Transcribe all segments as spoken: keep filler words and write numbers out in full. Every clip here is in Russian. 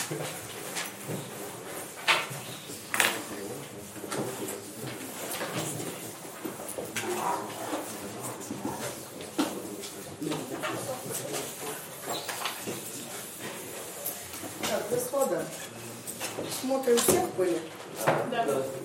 Так, господа, смотрим всех были? Да.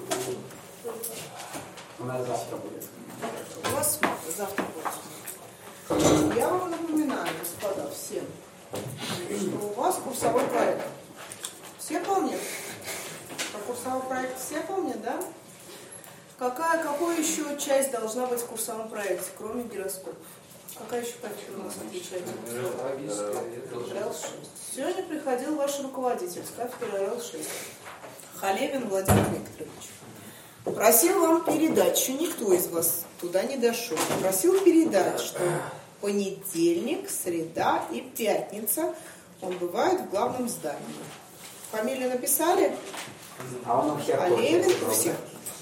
У нас завтра будет. У вас смотр, завтра будет. Я вам напоминаю, господа, всем, что у вас курсовой проект. Все помнят? Про курсовой проект все помнят, да? Какая, какая еще часть должна быть в курсовом проекте, кроме гироскопов? Какая еще кафедра у нас отвечает? эр эл шесть. Сегодня приходил ваш руководитель с кафедры эр эл шесть, Халевин Владимир Викторович. Просил вам передать, еще никто из вас туда не дошел, просил передать, что понедельник, среда и пятница он бывает в главном здании. Фамилию написали? А он у всех Халевин у всех.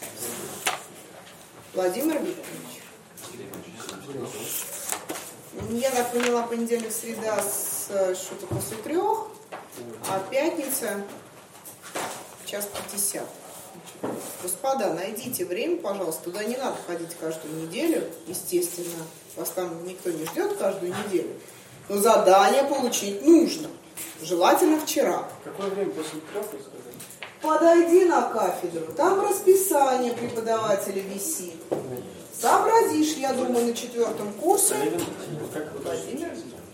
Владимир Викторович. Я так поняла, понедельник, среда с что-то после трех, а пятница час пятьдесят. Господа, найдите время, пожалуйста. Туда не надо ходить каждую неделю, естественно. Вас там никто не ждет каждую неделю. Но задание получить нужно. Желательно вчера. Какое время после трех, вы сказали? Подойди на кафедру. Там расписание преподавателя висит. Сообразишь, я думаю, на четвертом курсе. Владимир.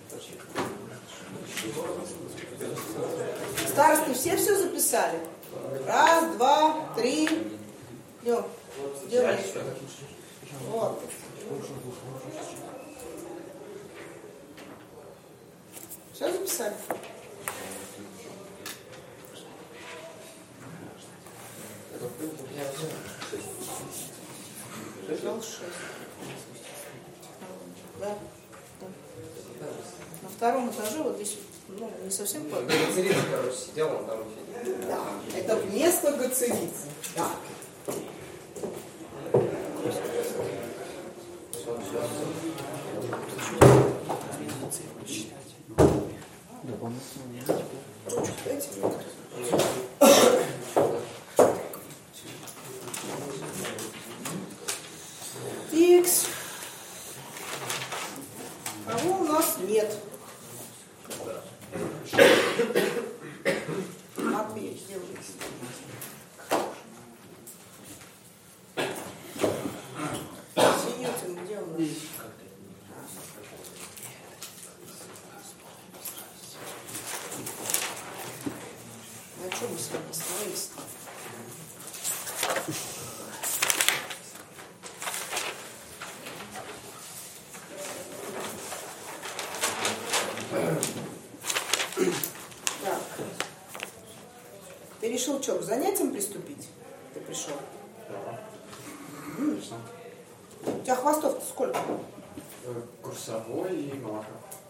Старосты все все записали? Раз, два, три. Идем. Делай. Вот. Все записали? шесть. Да. Да. На втором этаже вот здесь, ну, не совсем по... Гацерица, короче, сидел, он там сидел. Да, это вместо Гацерицы. Да. Ручку дайте. Икс. Кого у нас нет? Матвей, где вы? Синютин, где у нас? На чем мы с вами остановились? Так. Ты решил что, к занятиям приступить? Ты пришел? Да. М. У тебя хвостов-то сколько? Курсовой и Малахов.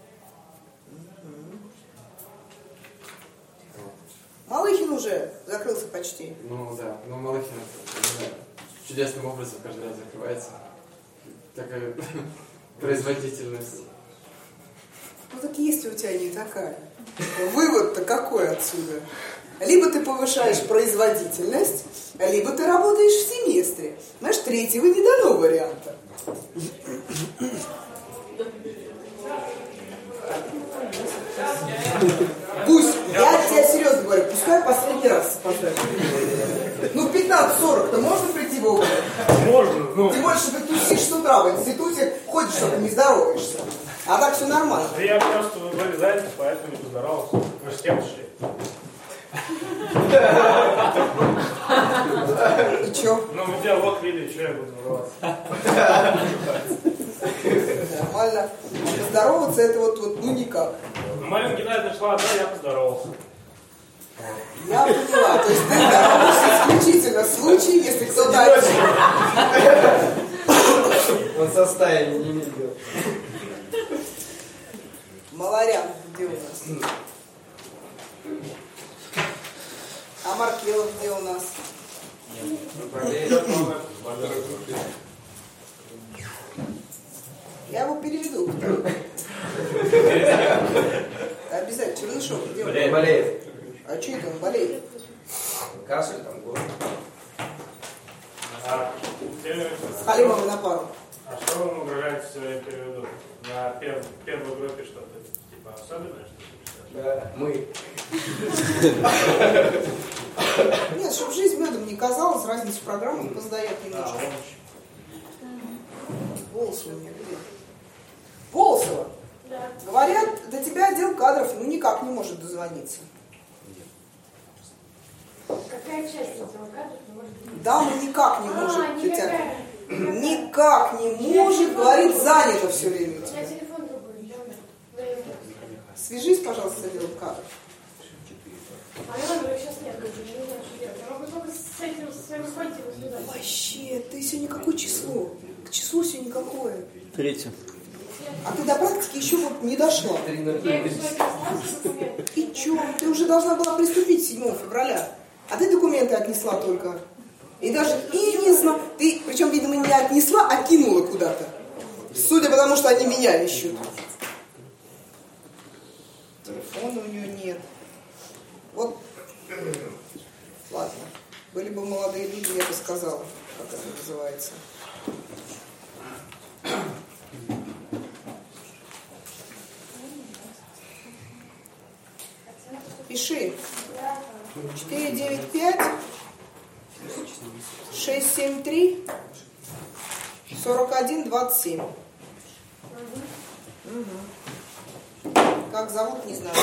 Малыхин уже закрылся почти. Ну да, но Малахин, не знаю, чудесным образом каждый раз закрывается. Такая производительность. Ну так есть у тебя не такая. Вывод-то какой отсюда? Либо ты повышаешь производительность, либо ты работаешь в семестре. Знаешь, третьего не дано варианта. Пусть, я тебе серьезно говорю, пускай последний раз поставят. Ну, пятнадцать-сорок-то можно прийти вовремя? Можно, ну. Тем более, что ты тусишь с утра в институте, ходишь, что-то не здороваешься. А так все нормально. Да я понял, что вы были заняты, поэтому не поздоровался. Вы же с кем шли? И чё? Ну, мы диалог видели, что я буду здороваться. Нормально. Поздороваться это вот, вот ну никак. Ну, Марина Геннадьевна шла одна, я поздоровался. Я поняла. То есть ты здороваешься исключительно в случае, если кто-то один. Он со стаей не видел. Маларян, где у нас? А Маркелов где у нас? Я его переведу. Обязательно. Чернышов, где он? Болеет. А А что это он болеет? Кашель там, горло. А, те- С Халимовой на пару. а что вам угрожает в своем переводу? На пер- первой группе что-то типа особенное, что-то? Да. Мы. Нет, чтобы жизнь медом не казалась, разницу программы поздает немножко. Волосова у меня где? Волосова! Да. Говорят, до тебя отдел кадров ну никак не может дозвониться. Какая часть этого кадра не может быть? Дама никак не А, может никакая. дотянуть. Никак не может, говорит, занято все время. у У тебя. меня телефон другой, я умер. Да, я умер. Свяжись, пожалуйста, с отделом кадров. А я номера сейчас нет, как бы, не знаю, что делать. Я могу только с этим, со своим руководителем связаться. Вообще, ты сегодня какое число? К числу сегодня какое? Третье. А ты до практики еще вот не дошла. Я ему сегодня оставила документы. И чё? Ты уже должна была приступить седьмого февраля. А ты документы отнесла только. И даже и не знала. Ты, причем, видимо, не отнесла, а кинула куда-то. Судя по тому, что они меня ищут. Телефона у нее нет. Вот. Ладно. Были бы молодые люди, я бы сказала, как это называется. Пиши. четыре девять пять шесть семь три сорок один двадцать семь. Угу. Как зовут, не знаю.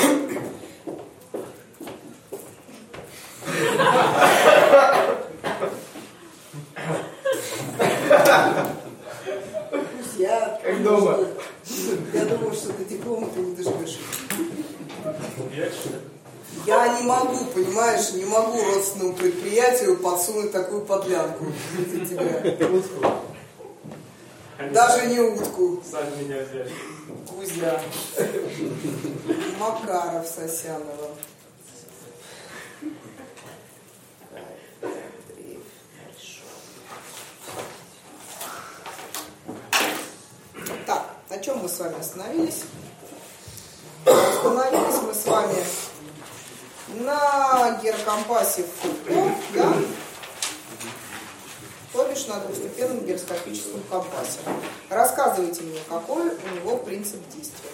Я, Как дома. Я думаю, что до диплома ты не доживешь. Я что? Я не могу, понимаешь, не могу родственному предприятию подсунуть такую подлянку для тебя. Даже не утку. Сами меня взяли. Кузя. Макаров Сосянова. Так, на чем мы с вами остановились? Остановились мы с вами на гирокомпасе Фуко, да? То бишь на двухстепенном гироскопическом компасе. Рассказывайте мне, какой у него принцип действия.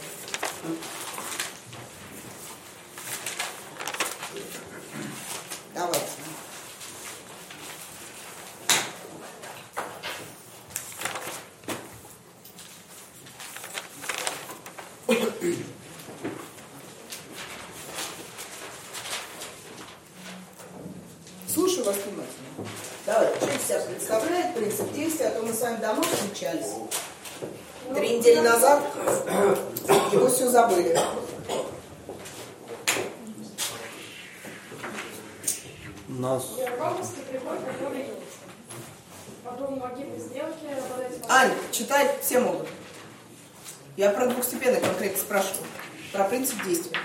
Давайте. Слушаю вас внимательно. Давайте, что из себя представляет принцип действия, а то мы с вами давно встречались. Три недели назад его все забыли. Нас. Банковский прибор, который потом магнитной стрелки обладает... Ань, читать все могут. Я про двухстепенный конкретно спрашиваю. Про принцип действия.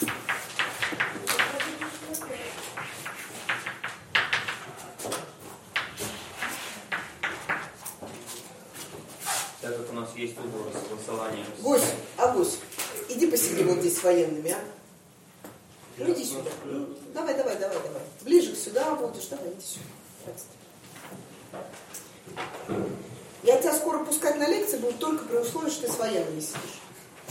Так как у нас есть уговор о согласовании. Гусь, а гусь, иди посиди вот здесь с военными, а? Ну иди сюда. Ну, давай, давай, давай, давай. Ближе сюда будешь, давай, иди сюда. Я тебя скоро пускать на лекции буду только при условии, что ты с военными сидишь.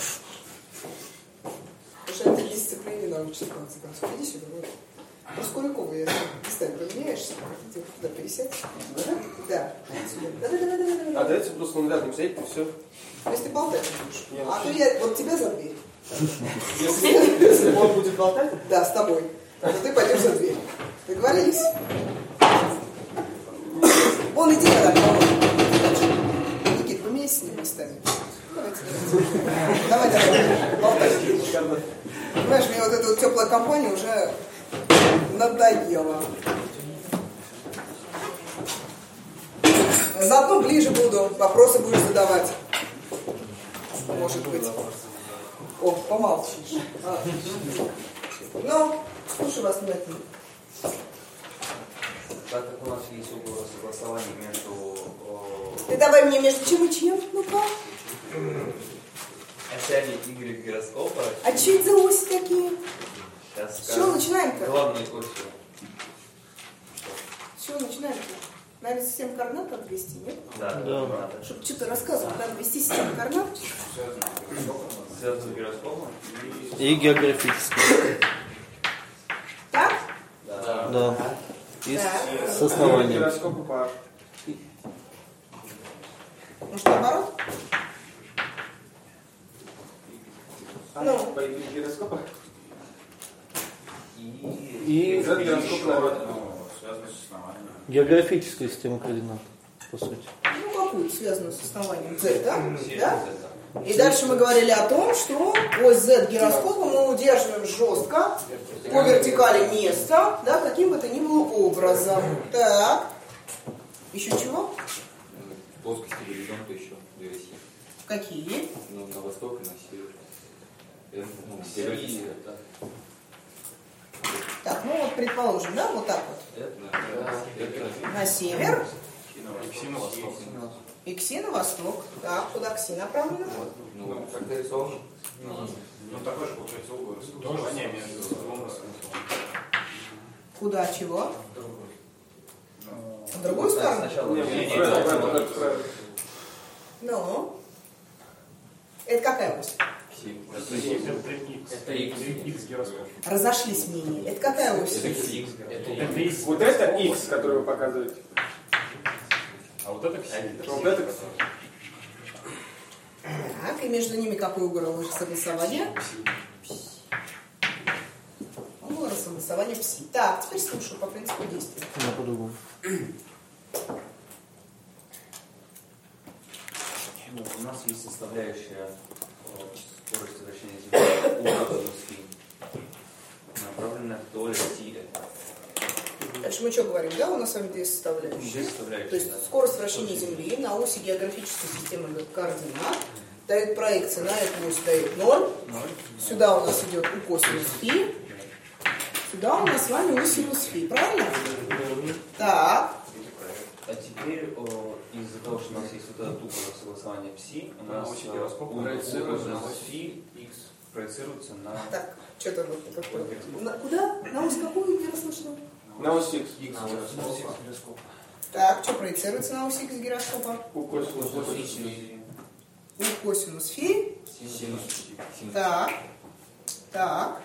Потому что это дисциплине научишься, в конце концов. Иди сюда, вот. Проскурякова, я местами поменяешься, ты туда пересядь. Да, сюда. Давай, давай, давай, давай. А давайте просто на рядом сидеть, и все. Если ты болтать будешь. А то я вот тебя за дверь. Если, если он будет болтать, Да, с тобой. То ты пойдешь за дверь. Договорились? Вон, иди тогда, по-моему. Никит, поменяйся с ним местами. Давайте, давай. Давай, давай. Болтай. Понимаешь, мне вот эта вот теплая компания уже надоела. Заодно ближе буду, вопросы будешь задавать. Может быть. О, помолчишь. А. Ну, слушай вас внимательно. Так как у нас есть уговор о согласовании между... о, Ты давай мне между чем и чем? Ну-ка. осями Y гироскопа А что это за оси такие? Сейчас С чего начинаем-то? главной осью. С чего начинаем-то? Наверное, систему координат надо ввести, нет? Да, Да. да. Надо. Чтобы что-то рассказывать, надо ввести систему координат. Связано с гироскопом. И географически. Так? Да. Да. И Да. с основанием. Гироскоп и паш. Может, наоборот? Ну. По гироскопа? И... И Z гироскоп народ. Связано с основанием. географическая система координат, по сути. Ну, какую связанную с основанием Z, да? Все Да? это. И дальше мы говорили о том, что ось Z гироскопа мы удерживаем жестко по вертикали места, да, каким бы то ни было образом. Так. Еще чего? Плоскости горизонта еще две оси. Какие? Ну, на восток и на север. Э, Ну, Север, северо да. Так, ну вот предположим, да, вот так вот. Это На север, Икси на восток. и кси на восток. Так, куда кси направлено? ну, как нарисовано. Ну, такой же получается угол расположения между двум расположением. Куда чего? В другую сторону? Сначала... Не, Не, не, правильно, не, правильно, не, правильно. Ну. Это какая ось? Это X гироскоп. Разошлись мнения. Это какая ось? Это X. Это X. Вот это X, который вы показываете. А вот это X. Вот это Так, и между ними какой угол согласования? Угол согласования пси. Так, теперь слушаю по принципу действия. Да, по-другому. Ну, у нас есть составляющая скорости вращения Земли у минус φ, направленная вдоль оси это. Дальше мы что говорим? Да, у нас с вами две составляющие. Две составляющие, То есть да. скорость вращения Земли на оси географической системы координат дает проекция на эту ось дает ноль. Сюда у нас идет у косинус φ. Сюда у нас с вами у синус φ. Правильно? Так. А теперь о, из-за того, что у нас есть вот этот угол согласования пси, у нас оси э, гироскопа угол проецируется на на ось фи проецируется на... Так, что там вот такое? На, куда? На ось какую не расслышала? на ось X. Так, что проецируется на ось X гироскопа? У косинус. У косинус фи. Так. Так.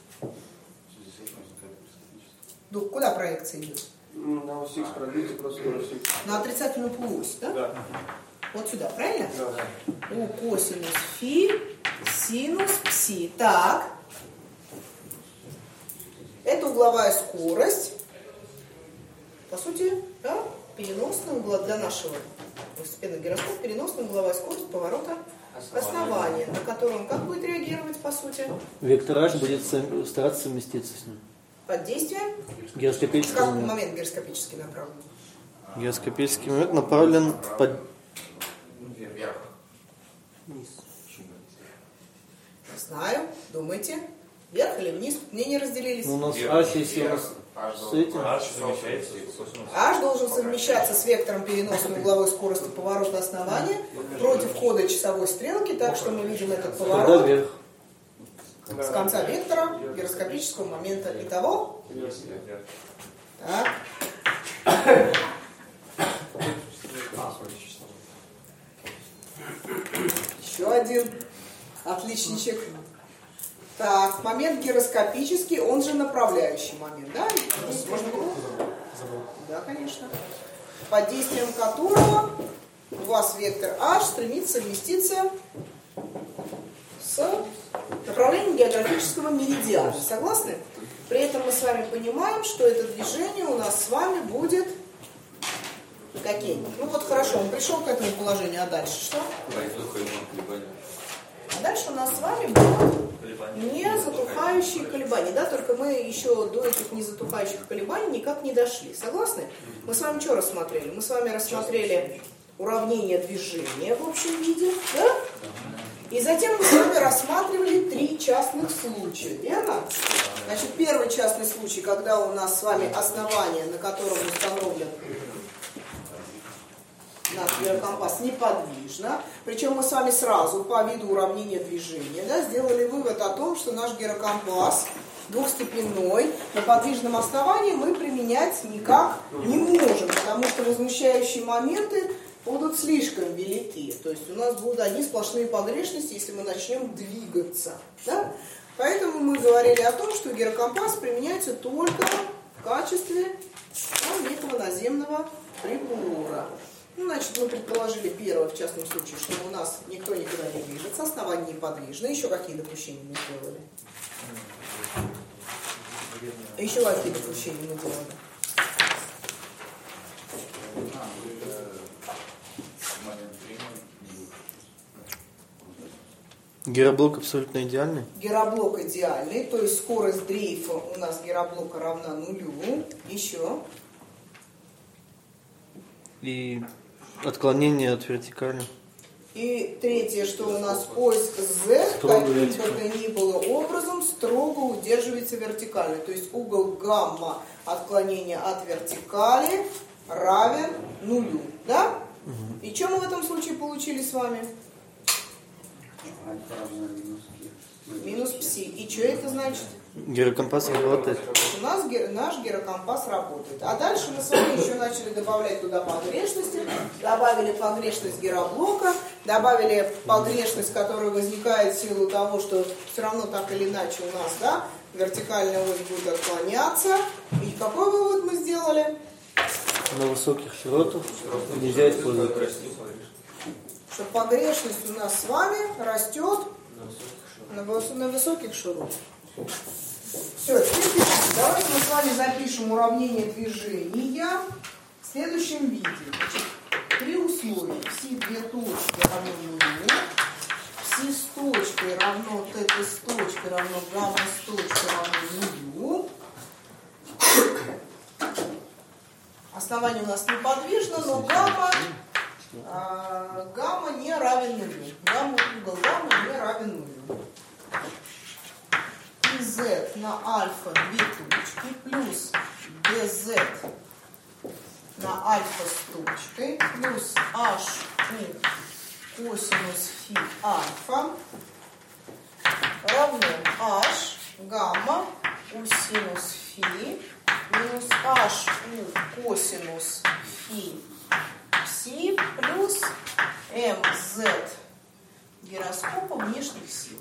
Ну, куда проекция идет? Ну, на ось X продлите просто ось X. На отрицательную полуось, да? Да. Вот сюда, правильно? Да. У косинус фи синус пси. Так. Это угловая скорость. По сути, да, переносная угла для нашего постепенного гироскопа, переносная угловая скорость поворота основания, на котором как будет реагировать, по сути, Вектор H будет сам- стараться совместиться с ним. под действием. Гироскопический Как момент. момент гироскопически направлен? Гироскопический момент направлен под... Вверх. Знаю, думайте. Вверх или вниз? Мнения разделились. Ну, у нас H, если у нас с этим... H совмещается с косинусом. H должен совмещаться с вектором переносной угловой скорости поворота основания против хода часовой стрелки, так что мы видим этот Тогда поворот вверх. с конца вектора гироскопического момента. Итого? Так. Еще один отличничек. Так, момент гироскопический, он же направляющий момент, да? Здесь можно было? Да, конечно. Под действием которого у вас вектор H стремится совместиться с направлением географического меридиана. Согласны? При этом мы с вами понимаем, что это движение у нас с вами будет каким? Ну вот хорошо, он пришел к этому положению, а дальше что? А дальше у нас с вами будут не затухающие колебания, да, только мы еще до этих незатухающих колебаний никак не дошли. Согласны? Мы с вами что рассмотрели? Мы с вами рассмотрели уравнение движения в общем виде, да? И затем мы с вами рассматривали три частных случая, верно? Значит, первый частный случай, когда у нас с вами основание, на котором установлен наш гирокомпас, неподвижно. Причем мы с вами сразу по виду уравнения движения, да, сделали вывод о том, что наш гирокомпас двухстепенной, на подвижном основании мы применять никак не можем, потому что возмущающие моменты будут слишком велики. То есть у нас будут одни сплошные погрешности, если мы начнем двигаться. Да? Поэтому мы говорили о том, что гирокомпас применяется только в качестве ну, некого наземного прибора. Ну, значит, мы предположили первое, в частном случае, что у нас никто никуда не движется, основание неподвижно. Еще какие допущения мы сделали? Еще какие допущения мы делали? Гироблок абсолютно идеальный? Гироблок идеальный, то есть скорость дрейфа у нас гироблока равна нулю. Еще. И отклонение от вертикали. И третье, что у нас поиск Z Строго каким бы вертикально. то ни было образом строго удерживается вертикально. То есть угол гамма отклонения от вертикали равен нулю. Да? Угу. И что мы в этом случае получили с вами? Минус пси. И что это значит? Гирокомпас работает. У нас наш гирокомпас работает. А дальше мы с вами еще начали добавлять туда погрешности. Добавили погрешность гироблока. Добавили погрешность, которая возникает в силу того, что все равно так или иначе у нас, да, вертикальная ось будет отклоняться. И какой вывод мы сделали? На высоких широтах нельзя использовать. Что погрешность у нас с вами растет на, выс- на высоких широтах. Все, теперь пишем. Давайте мы с вами запишем уравнение движения в следующем виде. Значит, при условии пси две точки равно нулю, пси с точкой равно т с точкой равно гамма с точкой равно нулю. Основание у нас неподвижно, но гамма, а, гамма не равен нулю. Гамма, угол гамма не равен нулю. И z на альфа две точки плюс dz на альфа с точкой плюс h у косинус фи альфа равно h гамма у синус фи минус h у косинус фи пси плюс mz гироскопа внешних сил.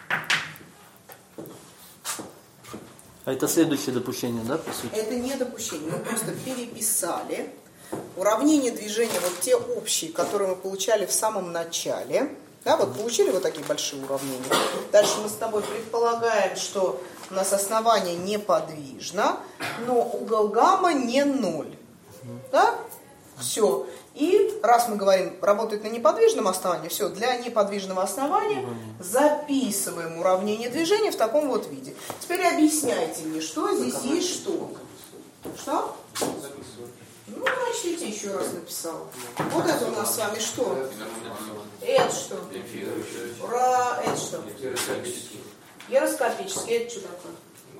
А это следующее допущение, да, по сути? Это не допущение, мы просто переписали уравнения движения, вот те общие, которые мы получали в самом начале. Да, вот получили вот такие большие уравнения. Дальше мы с тобой предполагаем, что у нас основание неподвижно, но угол гамма не ноль. Да? Все. И раз мы говорим, работает на неподвижном основании, все, для неподвижного основания записываем уравнение движения в таком вот виде. Теперь объясняйте мне, что здесь есть что. Что? Ну, начните, еще раз написал. Вот это у нас с вами что? Это что? Ура! Это что? Гироскопический. Это что такое?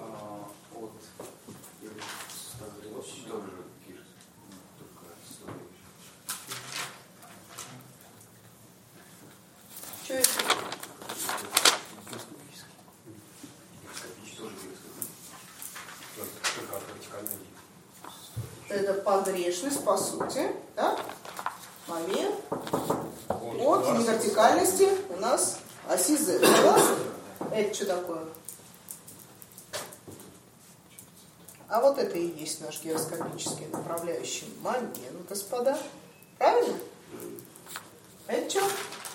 Что это? Это погрешность, по сути, да? Момент от невертикальности у нас оси Z. Согласны? Это что такое? А вот это и есть наш гироскопический направляющий момент, господа. Правильно? Это что?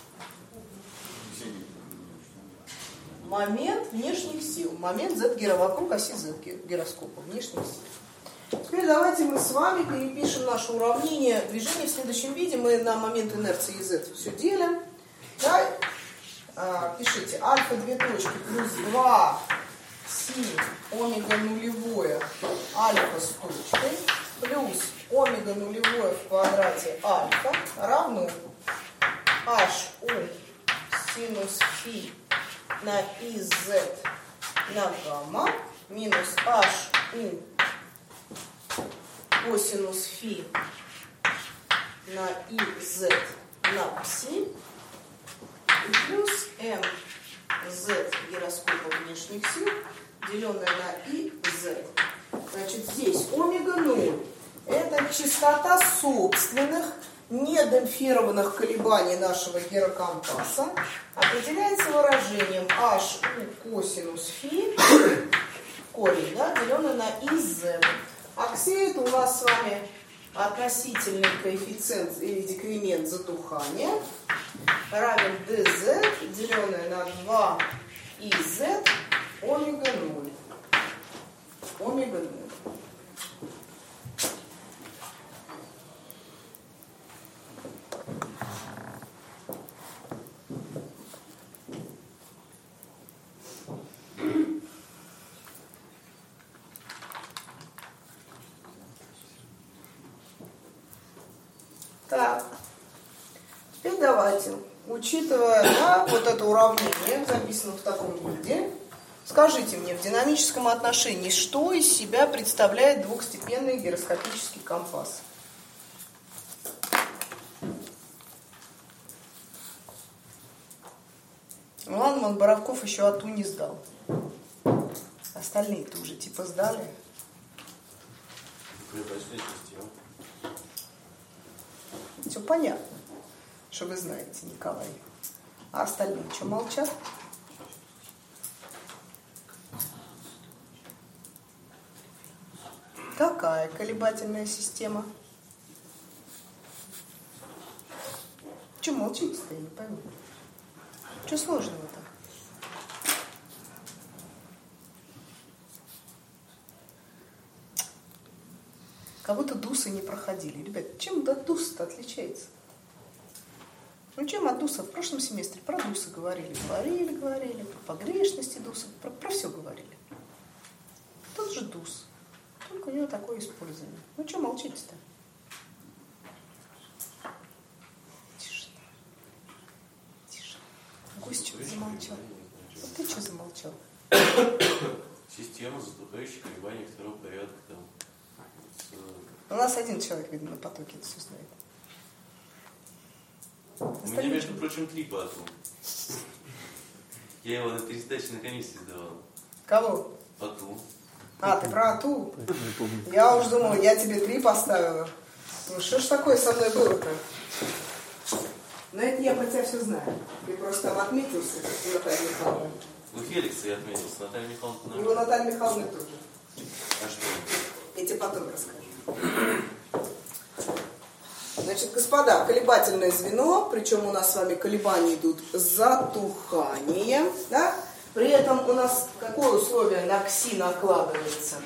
Момент внешних сил. Момент Z гиро вокруг оси Z гироскопа внешних сил. Теперь давайте мы с вами перепишем наше уравнение движения в следующем виде. Мы на момент инерции Z все делим. Да? А, пишите альфа две точки плюс два си омега нулевое альфа с точкой плюс омега нулевое в квадрате альфа равно h у синус фи на из на гамма минус h у косинус фи на из на пси и плюс m Z гироскопа внешних сил, деленное на I Z. Значит, здесь омега ноль. Это частота собственных недемпфированных колебаний нашего гирокомпаса. Определяется выражением H у косинус фи, корень, да, деленное на I Z. А кси это у нас с вами относительный коэффициент или декремент затухания равен dz, деленное на два и z омега ноль. Омега ноль. Так, теперь давайте, учитывая, да, вот это уравнение, записано в таком виде, скажите мне в динамическом отношении, что из себя представляет двухстепенный гироскопический компас? Ну ладно, вон Боровков еще АТУ не сдал. Остальные-то уже типа сдали. Все понятно, что вы знаете, Николай. А остальные что, молчат? Какая колебательная система? Чего молчите-то, я не пойму. Что сложного-то? Как будто дусы не проходили. Ребят, чем от дуса-то отличается? Ну, чем от дуса? В прошлом семестре про дусы говорили. Говорили, говорили. Про погрешности дуса. Про, про все говорили. Тот же дус. Только у него такое использование. Ну, что молчите-то? Тишина. Тишина. Гость что-то замолчал. Вот ты что замолчал? Система затухающих колебаний второго порядка там. У нас один человек, видно, на потоке это все знает. У меня, между прочим, три по АТУ. Я его на пересдачной комиссии сдавал. Кого? АТУ. А, ты про АТУ? Я уж думала, я тебе три поставила. Ну что ж такое со мной было-то? Но это я про тебя все знаю. Ты просто там отметился, как Наталья Михайловна. У Феликса я отметился, Наталья Михайловна. И у Натальи Михайловны тоже. А что? Я тебе потом расскажу. Значит, господа, колебательное звено, причем у нас с вами колебания идут с затуханием, да? При этом у нас какое условие на кси накладывается?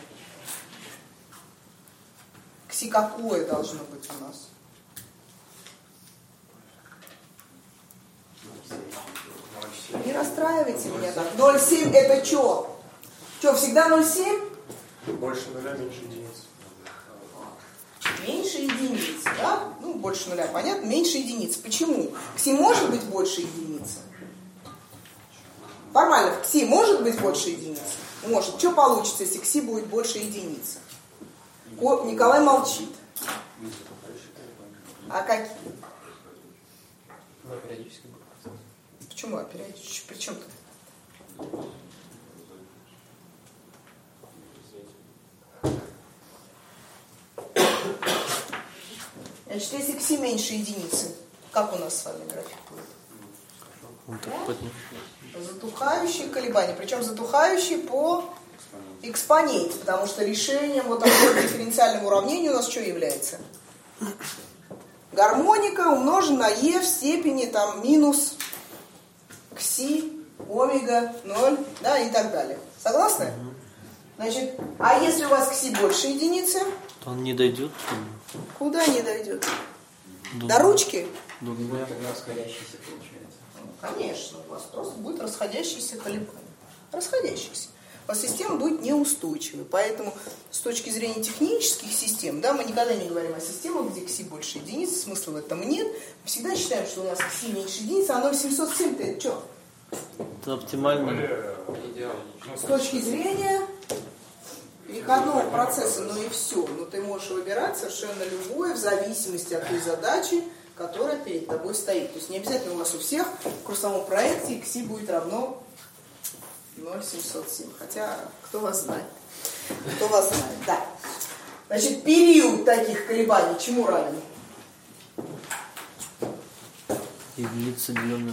Кси какое должно быть у нас? Не расстраивайте меня так. ноль целых семь это что? Что, всегда ноль целых семь? Больше нуля, меньше единиц. Меньше единицы, да? Ну, больше нуля, понятно? Меньше единицы. Почему? Кси может быть больше единицы? Формально, в кси может быть больше единицы? Может. Что получится, если кси будет больше единицы? Николай молчит. А какие? Почему оперативно? При чем тут? Значит, если кси меньше единицы, как у нас с вами график будет? Да? Затухающие колебания. Причем затухающие по экспоненте, потому что решением вот такого дифференциального уравнения у нас что является? Гармоника умножена на e в степени там минус кси, омега, ноль, да, и так далее. Согласны? Значит, а если у вас кси больше единицы? То он не дойдет. Куда не дойдет? До, До ручки? До нуля. Тогда расходящийся получается. Конечно, у вас просто будет расходящиеся колебания. Расходящиеся. У вас система будет неустойчивой. Поэтому с точки зрения технических систем, да, мы никогда не говорим о системах, где кси больше единицы, смысла в этом нет. Мы всегда считаем, что у нас кси меньше единицы, а ноль целых семьсот семь-то это что? Это оптимально. С точки зрения переходного процесса, ну и все. Но ты можешь выбирать совершенно любое в зависимости от той задачи, которая перед тобой стоит. То есть не обязательно у вас у всех в курсовом проекте кси будет равно ноль семьсот семь. Хотя, кто вас знает? Кто вас знает, да. Значит, период таких колебаний чему равен? Единица, деленная.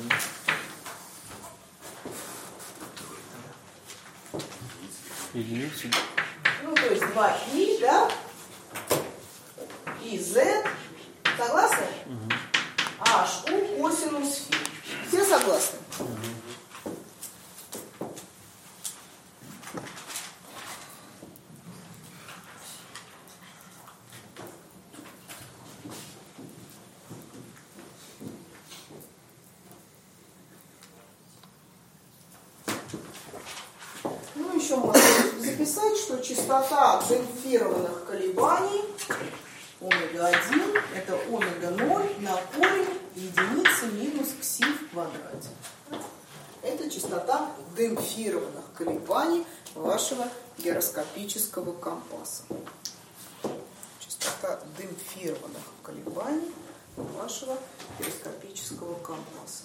Единица. Ну, то есть два и, да? И z. Согласны? Угу. H у косинус фи. Все согласны? Угу. Ну, еще можно записать, что частота демпфированных колебаний омега один это омега ноль на корень единицы минус кси в квадрате. Это частота демпфированных колебаний вашего гироскопического компаса. Частота демпфированных колебаний вашего гироскопического компаса.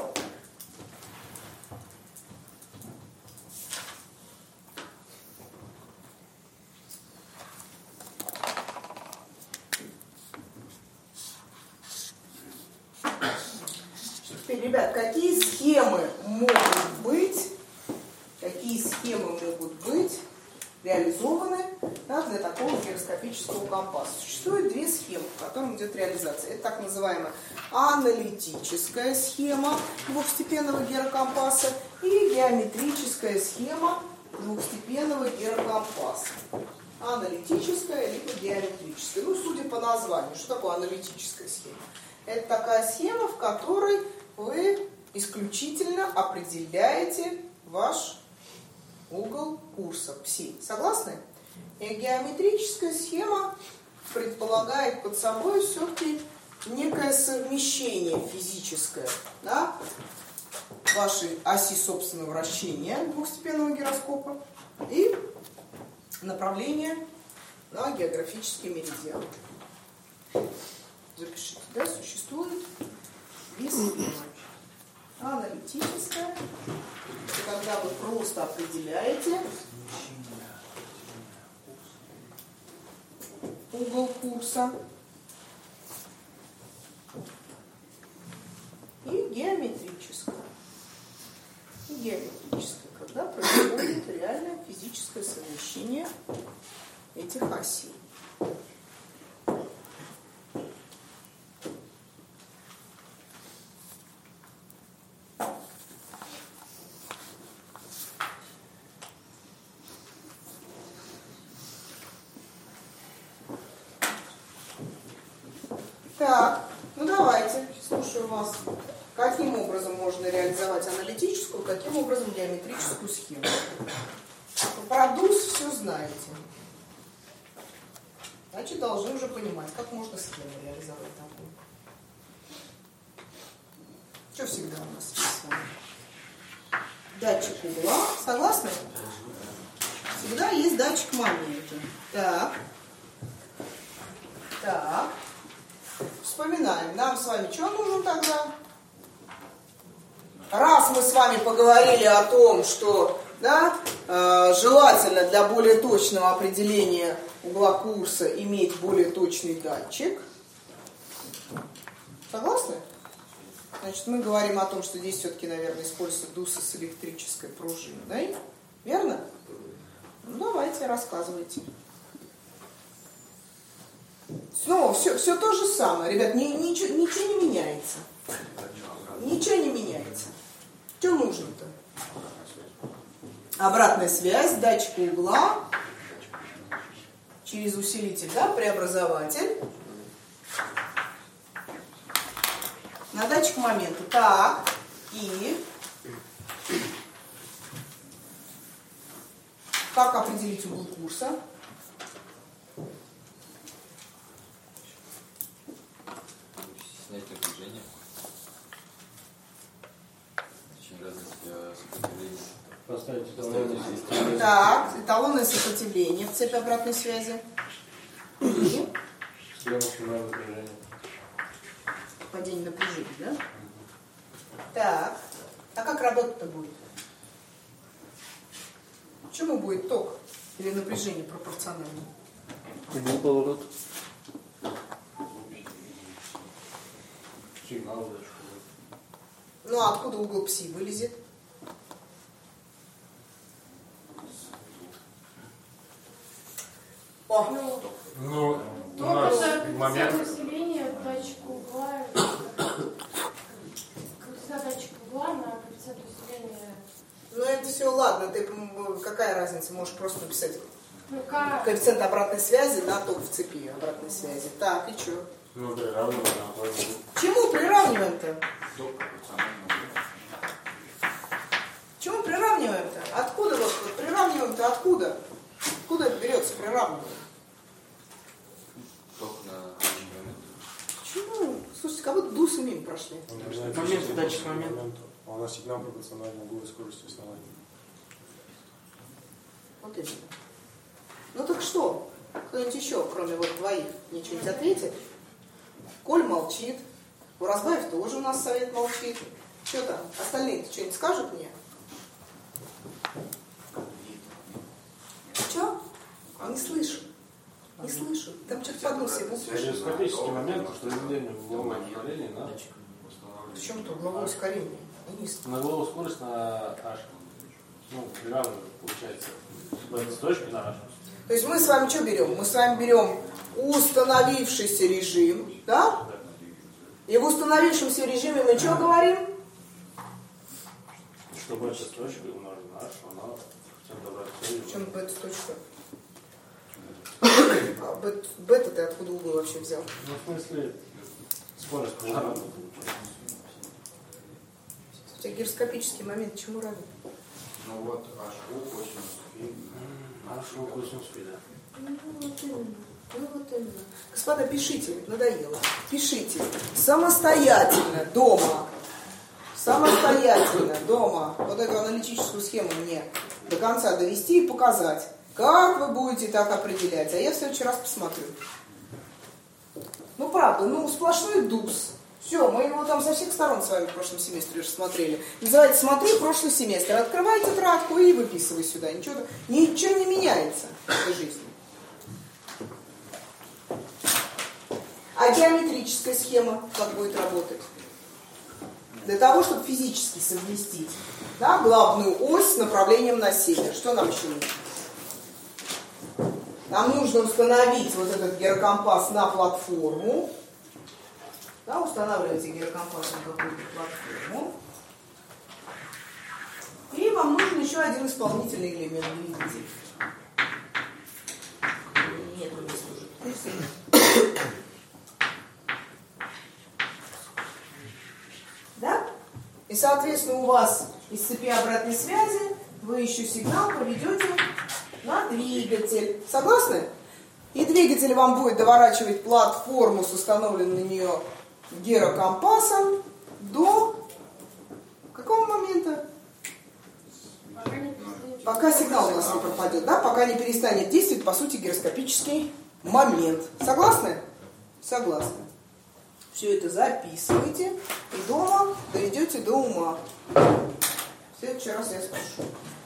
Ребят, какие схемы могут быть, какие схемы могут быть реализованы, да, для такого гироскопического компаса? Существует две схемы, по которым идет реализация. Это так называемая аналитическая схема двухстепенного гирокомпаса и геометрическая схема двухстепенного гирокомпаса. Аналитическая либо геометрическая. Ну, судя по названию, что такое аналитическая схема? Это такая схема, в которой вы исключительно определяете ваш угол курса пси. Согласны? И геометрическая схема предполагает под собой все-таки некое совмещение физическое, да, вашей оси собственного вращения двухстепенного гироскопа и направления на географический меридиан. Запишите, да, существует две схемы. Аналитическая, это когда вы просто определяете угол курса, и геометрическая. И геометрическая, когда происходит реальное физическое совмещение этих осей. Так, ну давайте, слушаю вас. Каким образом можно реализовать аналитическую, каким образом геометрическую схему? Про ДУС все знаете. Значит, должны уже понимать, как можно схему реализовать такую. Что всегда у нас есть с вами? Датчик угла. Согласны? Всегда есть датчик момента. Так. Так. Вспоминаем. Нам с вами что нужно тогда? Раз мы с вами поговорили о том, что, да, э, желательно для более точного определения угла курса иметь более точный датчик. Согласны? Значит, мы говорим о том, что здесь все-таки, наверное, используется ДУСа с электрической пружиной. Да? Верно? Ну, давайте, рассказывайте. Снова все, все то же самое. Ребят, ни, ничего, ничего не меняется. Ничего не меняется. Что нужно-то? Обратная связь, датчик угла через усилитель, да, преобразователь. На датчик момента. Так, и как определить угол курса? Снять напряжение. Очень разное сопротивление. Поставить эталонное сопротивление. Так, эталонное сопротивление в цепи обратной связи. И Максимальное напряжение. падение напряжения, да? Так. А как работать-то будет? Чему будет ток или напряжение пропорционально? Угол поворот. Сигнал. Ну а откуда угол пси вылезет? О, Ну, Ну, у то нас это момент... коэффициент усиления датчика угла, коэффициент датчика угла на коэффициент усиления. ну это все ладно, ты м, какая разница, можешь просто написать Ну, как? коэффициент обратной связи на ток в цепи обратной связи. Так, и что? Ну, приравниваем на твой угол. Чему приравниваем-то? Чему приравниваем-то? Откуда вот, вот приравниваем-то откуда? Откуда это берется приравнивание? Ток на один момент. Почему? Слушайте, как будто дусы мимо прошли. Момент, датчик момент. А у нас сигнал пропорциональный углу и скорости основания. Вот именно. Ну так что? Кто-нибудь еще, кроме вот двоих, мне что-нибудь ответит? Коль молчит. Уразбаев тоже у нас совет молчит. Что там? Остальные-то что-нибудь скажут мне? Что? Не слышу. Не слышу. Там что-то под нос ему. Гироскопический момент произведения углового ускорения на, Причем тут угловое ускорение? Низко. на угловую скорость на h. Ну, приравниваем, получается, с точки на h. То есть мы с вами что берем? Мы с вами берем установившийся режим, да? И в установившемся режиме мы что говорим? Что больше с точкой умножить на h, она коэффициент обратной связи. В чем бета-точка? А бет- бета ты откуда угол вообще взял? Ну, в смысле, скорость квадрата. У тебя гироскопический момент чему равен? Ну вот, аж у косинус h у косинус фи, да. Ну вот именно. Ну вот именно. Господа, пишите, надоело. Пишите. Самостоятельно, дома. Самостоятельно, дома. Вот эту аналитическую схему мне до конца довести и показать. Как вы будете так определять? А я в следующий раз посмотрю. Ну правда, ну сплошной дубс. Все, мы его там со всех сторон с вами в прошлом семестре уже смотрели. Называется «Смотри прошлый семестр». Открывай тетрадку и выписывай сюда. Ничего, ничего не меняется в этой жизни. А геометрическая схема как будет работать? Для того, чтобы физически совместить, да, главную ось с направлением на север. Что нам еще нужно? Нам нужно установить вот этот гирокомпас на платформу. Да, устанавливаете гирокомпас на какую-то платформу. И вам нужен еще один исполнительный элемент двигателя. Нет, не служит. Да? И, соответственно, у вас из цепи обратной связи вы еще сигнал проведете на двигатель. Согласны? И двигатель вам будет доворачивать платформу с установленным на нее гирокомпасом до какого момента? Пока не перестанет. Пока сигнал у нас не пропадет, да? Пока не перестанет действовать, по сути, гироскопический момент. Согласны? Согласны. Все это записывайте и дома доведете до ума. В следующий раз я спрошу.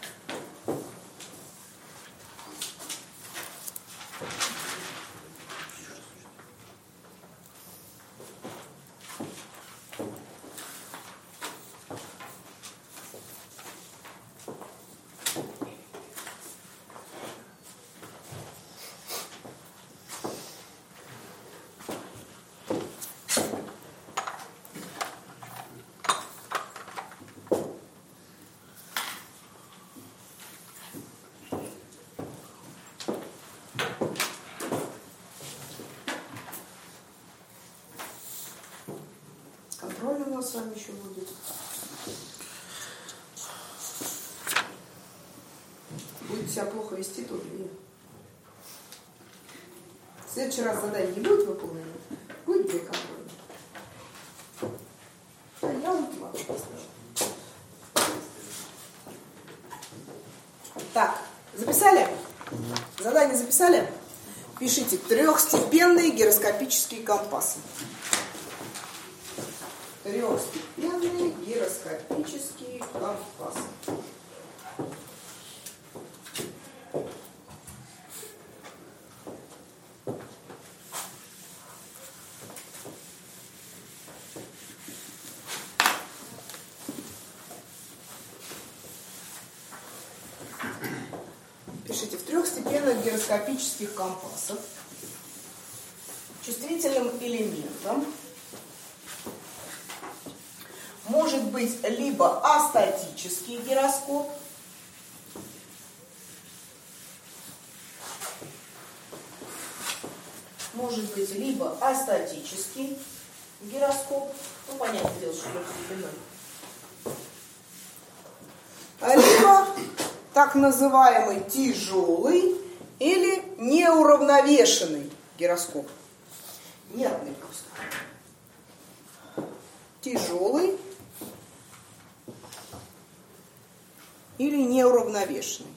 Контрольный у нас с вами еще будет. Будете себя плохо вести, то блин. В следующий раз задание не будет выполнено, будет две контрольные. А я ультиматум поставлю. Так, записали? Задание записали? Пишите трехстепенные гироскопические компасы. Трехстепенные гироскопические компасы. Пишите, в трехстепенных гироскопических компасах чувствительным элементом может быть либо астатический гироскоп, может быть либо астатический гироскоп, ну, понятное дело, что трехстепенной, либо так называемый тяжелый или неуравновешенный гироскоп. Нервный просто. Тяжелый или неуравновешенный.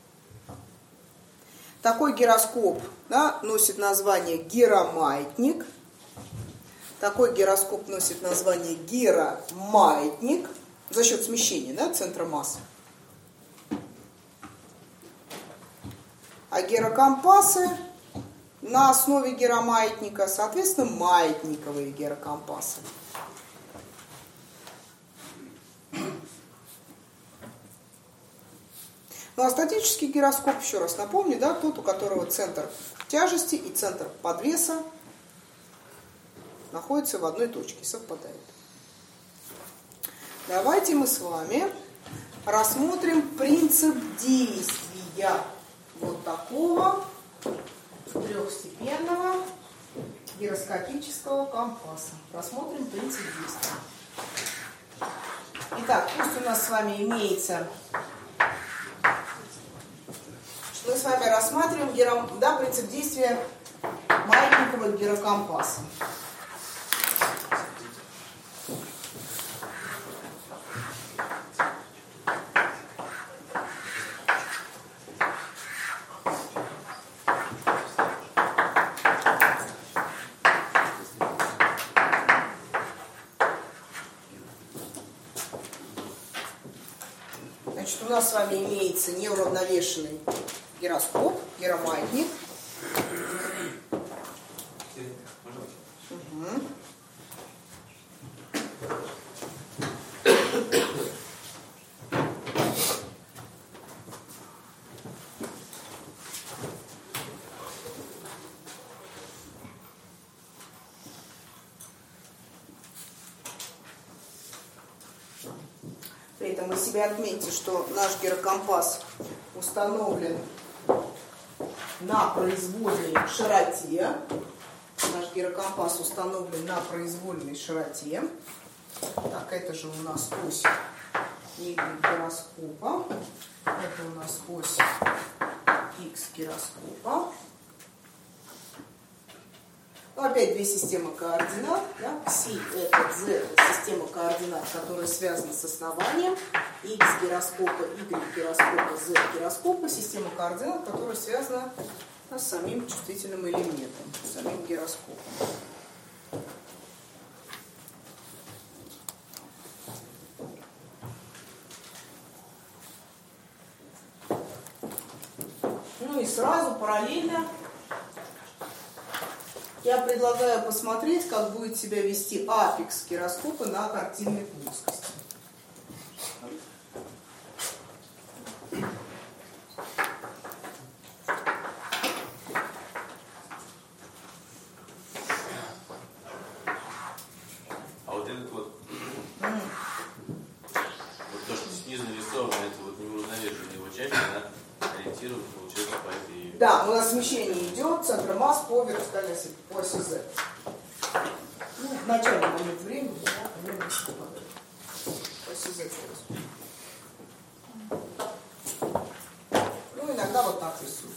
Такой гироскоп, да, носит название гиромаятник. Такой гироскоп носит название гиромаятник за счет смещения, да, центра массы. А гирокомпасы на основе гиромаятника, соответственно, маятниковые гирокомпасы. Ну а статический гироскоп, еще раз напомню, да, тот, у которого центр тяжести и центр подвеса находятся в одной точке, совпадают. Давайте мы с вами рассмотрим принцип действия вот такого трехстепенного гироскопического компаса. Рассмотрим принцип действия. Итак, пусть у нас с вами имеется, что мы с вами рассматриваем гиро, да, принцип действия маятникового гирокомпаса. Значит, у нас с вами имеется неуравновешенный гироскоп, гиромаятник. Угу. При этом вы себе отметьте, что наш гирокомпас установлен на произвольной широте. Наш гирокомпас установлен на произвольной широте. Так, это же у нас ось Y гироскопа. Это у нас ось X гироскопа. Ну, опять две системы координат. Да? Си это Z, это система координат, которая связана с основанием. X гироскопа, Y гироскопа, Z гироскопа. Система координат, которая связана, да, с самим чувствительным элементом, с самим гироскопом. Ну и сразу параллельно я предлагаю посмотреть, как будет себя вести апекс гироскопа на картинной плоскости. А вот этот вот, mm. вот то, что снизу нарисовано, это вот неуравновешенная его часть, она ориентирует, получается, по этой... Да, у нас смещение идет, центр масс по вертикальной оси, по оси Z. Ну, в начальный момент времени, да, примерно по оси Z. Ну, иногда вот так рисуют.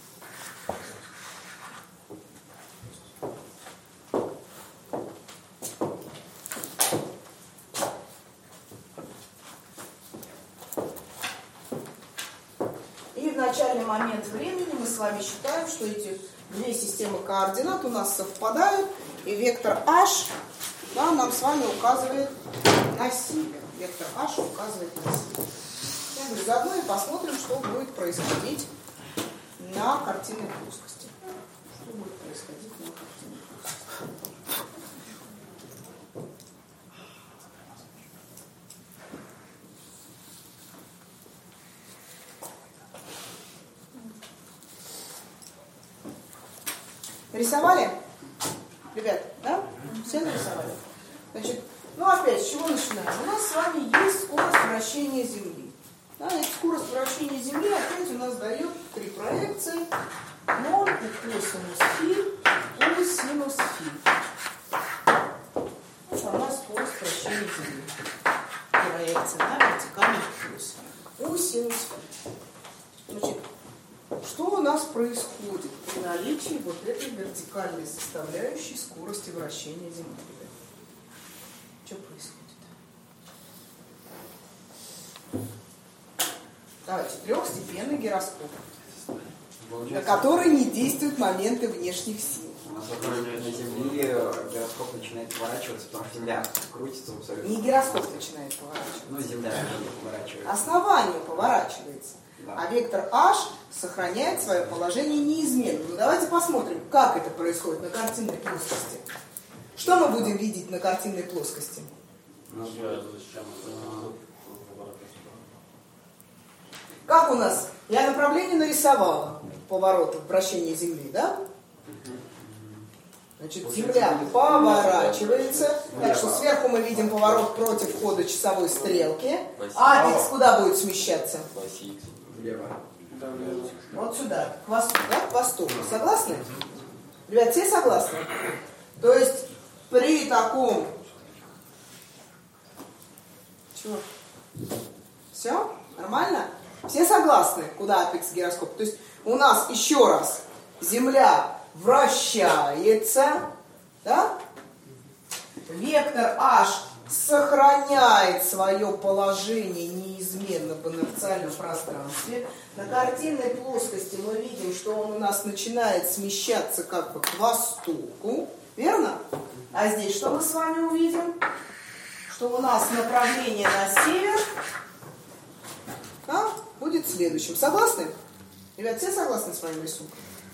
И в начальный момент времени мы с вами считаем, что эти две системы координат у нас совпадают, и вектор h, да, нам с вами указывает на север. Вектор h указывает на север. Заодно и посмотрим, что будет происходить на картинной плоскости. Что будет происходить на картинной плоскости. Нарисовали? Ребят, да? Все нарисовали? Значит, ну опять, с чего начинаем? У нас с вами есть скорость вращения Земли. Да, эта скорость вращения Земли опять у нас дает три проекции. ноль у косинус фи, у синус фи. Это у нас скорость вращения Земли. Проекция на вертикальной оси. У синус фи. Значит, что у нас происходит при наличии вот этой вертикальной составляющей скорости вращения Земли? Что происходит? Давайте, трехстепенный гироскоп, на который не действуют моменты внешних сил. У нас на Земле гироскоп начинает поворачиваться, потому что Земля крутится абсолютно. Не гироскоп начинает поворачиваться. Ну, Земля поворачивается. Основание поворачивается. Да. А вектор h сохраняет свое положение неизменным. Ну давайте посмотрим, как это происходит на картинной плоскости. Что мы будем видеть на картинной плоскости? Ну, зачем это? Как у нас? Я направление нарисовала поворота, вращения Земли, да? Значит, Земля поворачивается. Так что сверху мы видим поворот против хода часовой стрелки. А апекс куда будет смещаться? Влево. Вот сюда, к востоку, да? К востоку. Согласны? Ребят, все согласны? То есть при таком... Чего? Все? Нормально? Все согласны, куда апекс гироскопа? То есть у нас еще раз Земля вращается, да? Вектор h сохраняет свое положение неизменно в инерциальном пространстве. На картинной плоскости мы видим, что он у нас начинает смещаться как бы к востоку, верно? А здесь что мы с вами увидим? Что у нас направление на север, а, будет следующим. Согласны? Ребят, все согласны с моим рисунком?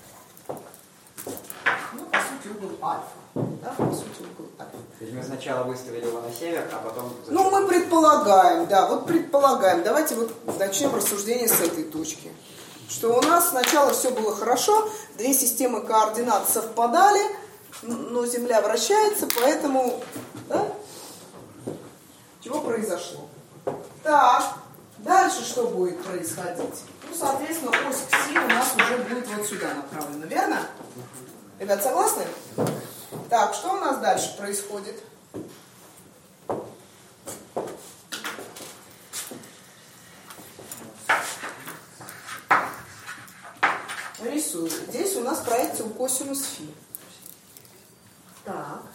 Ну, по сути, угол альфа. Да, по сути, угол альфа. То есть мы сначала выставили его на север, а потом... Ну, мы предполагаем, да, вот предполагаем. Давайте вот начнем рассуждение с этой точки. Что у нас сначала все было хорошо, две системы координат совпадали, но Земля вращается, поэтому, да, чего произошло? Так, дальше что будет происходить? Ну, соответственно, ось кси у нас уже будет вот сюда направлена, верно? Ребят, согласны? Так, что у нас дальше происходит? Рисую. Здесь у нас проекция у косинус фи. Так.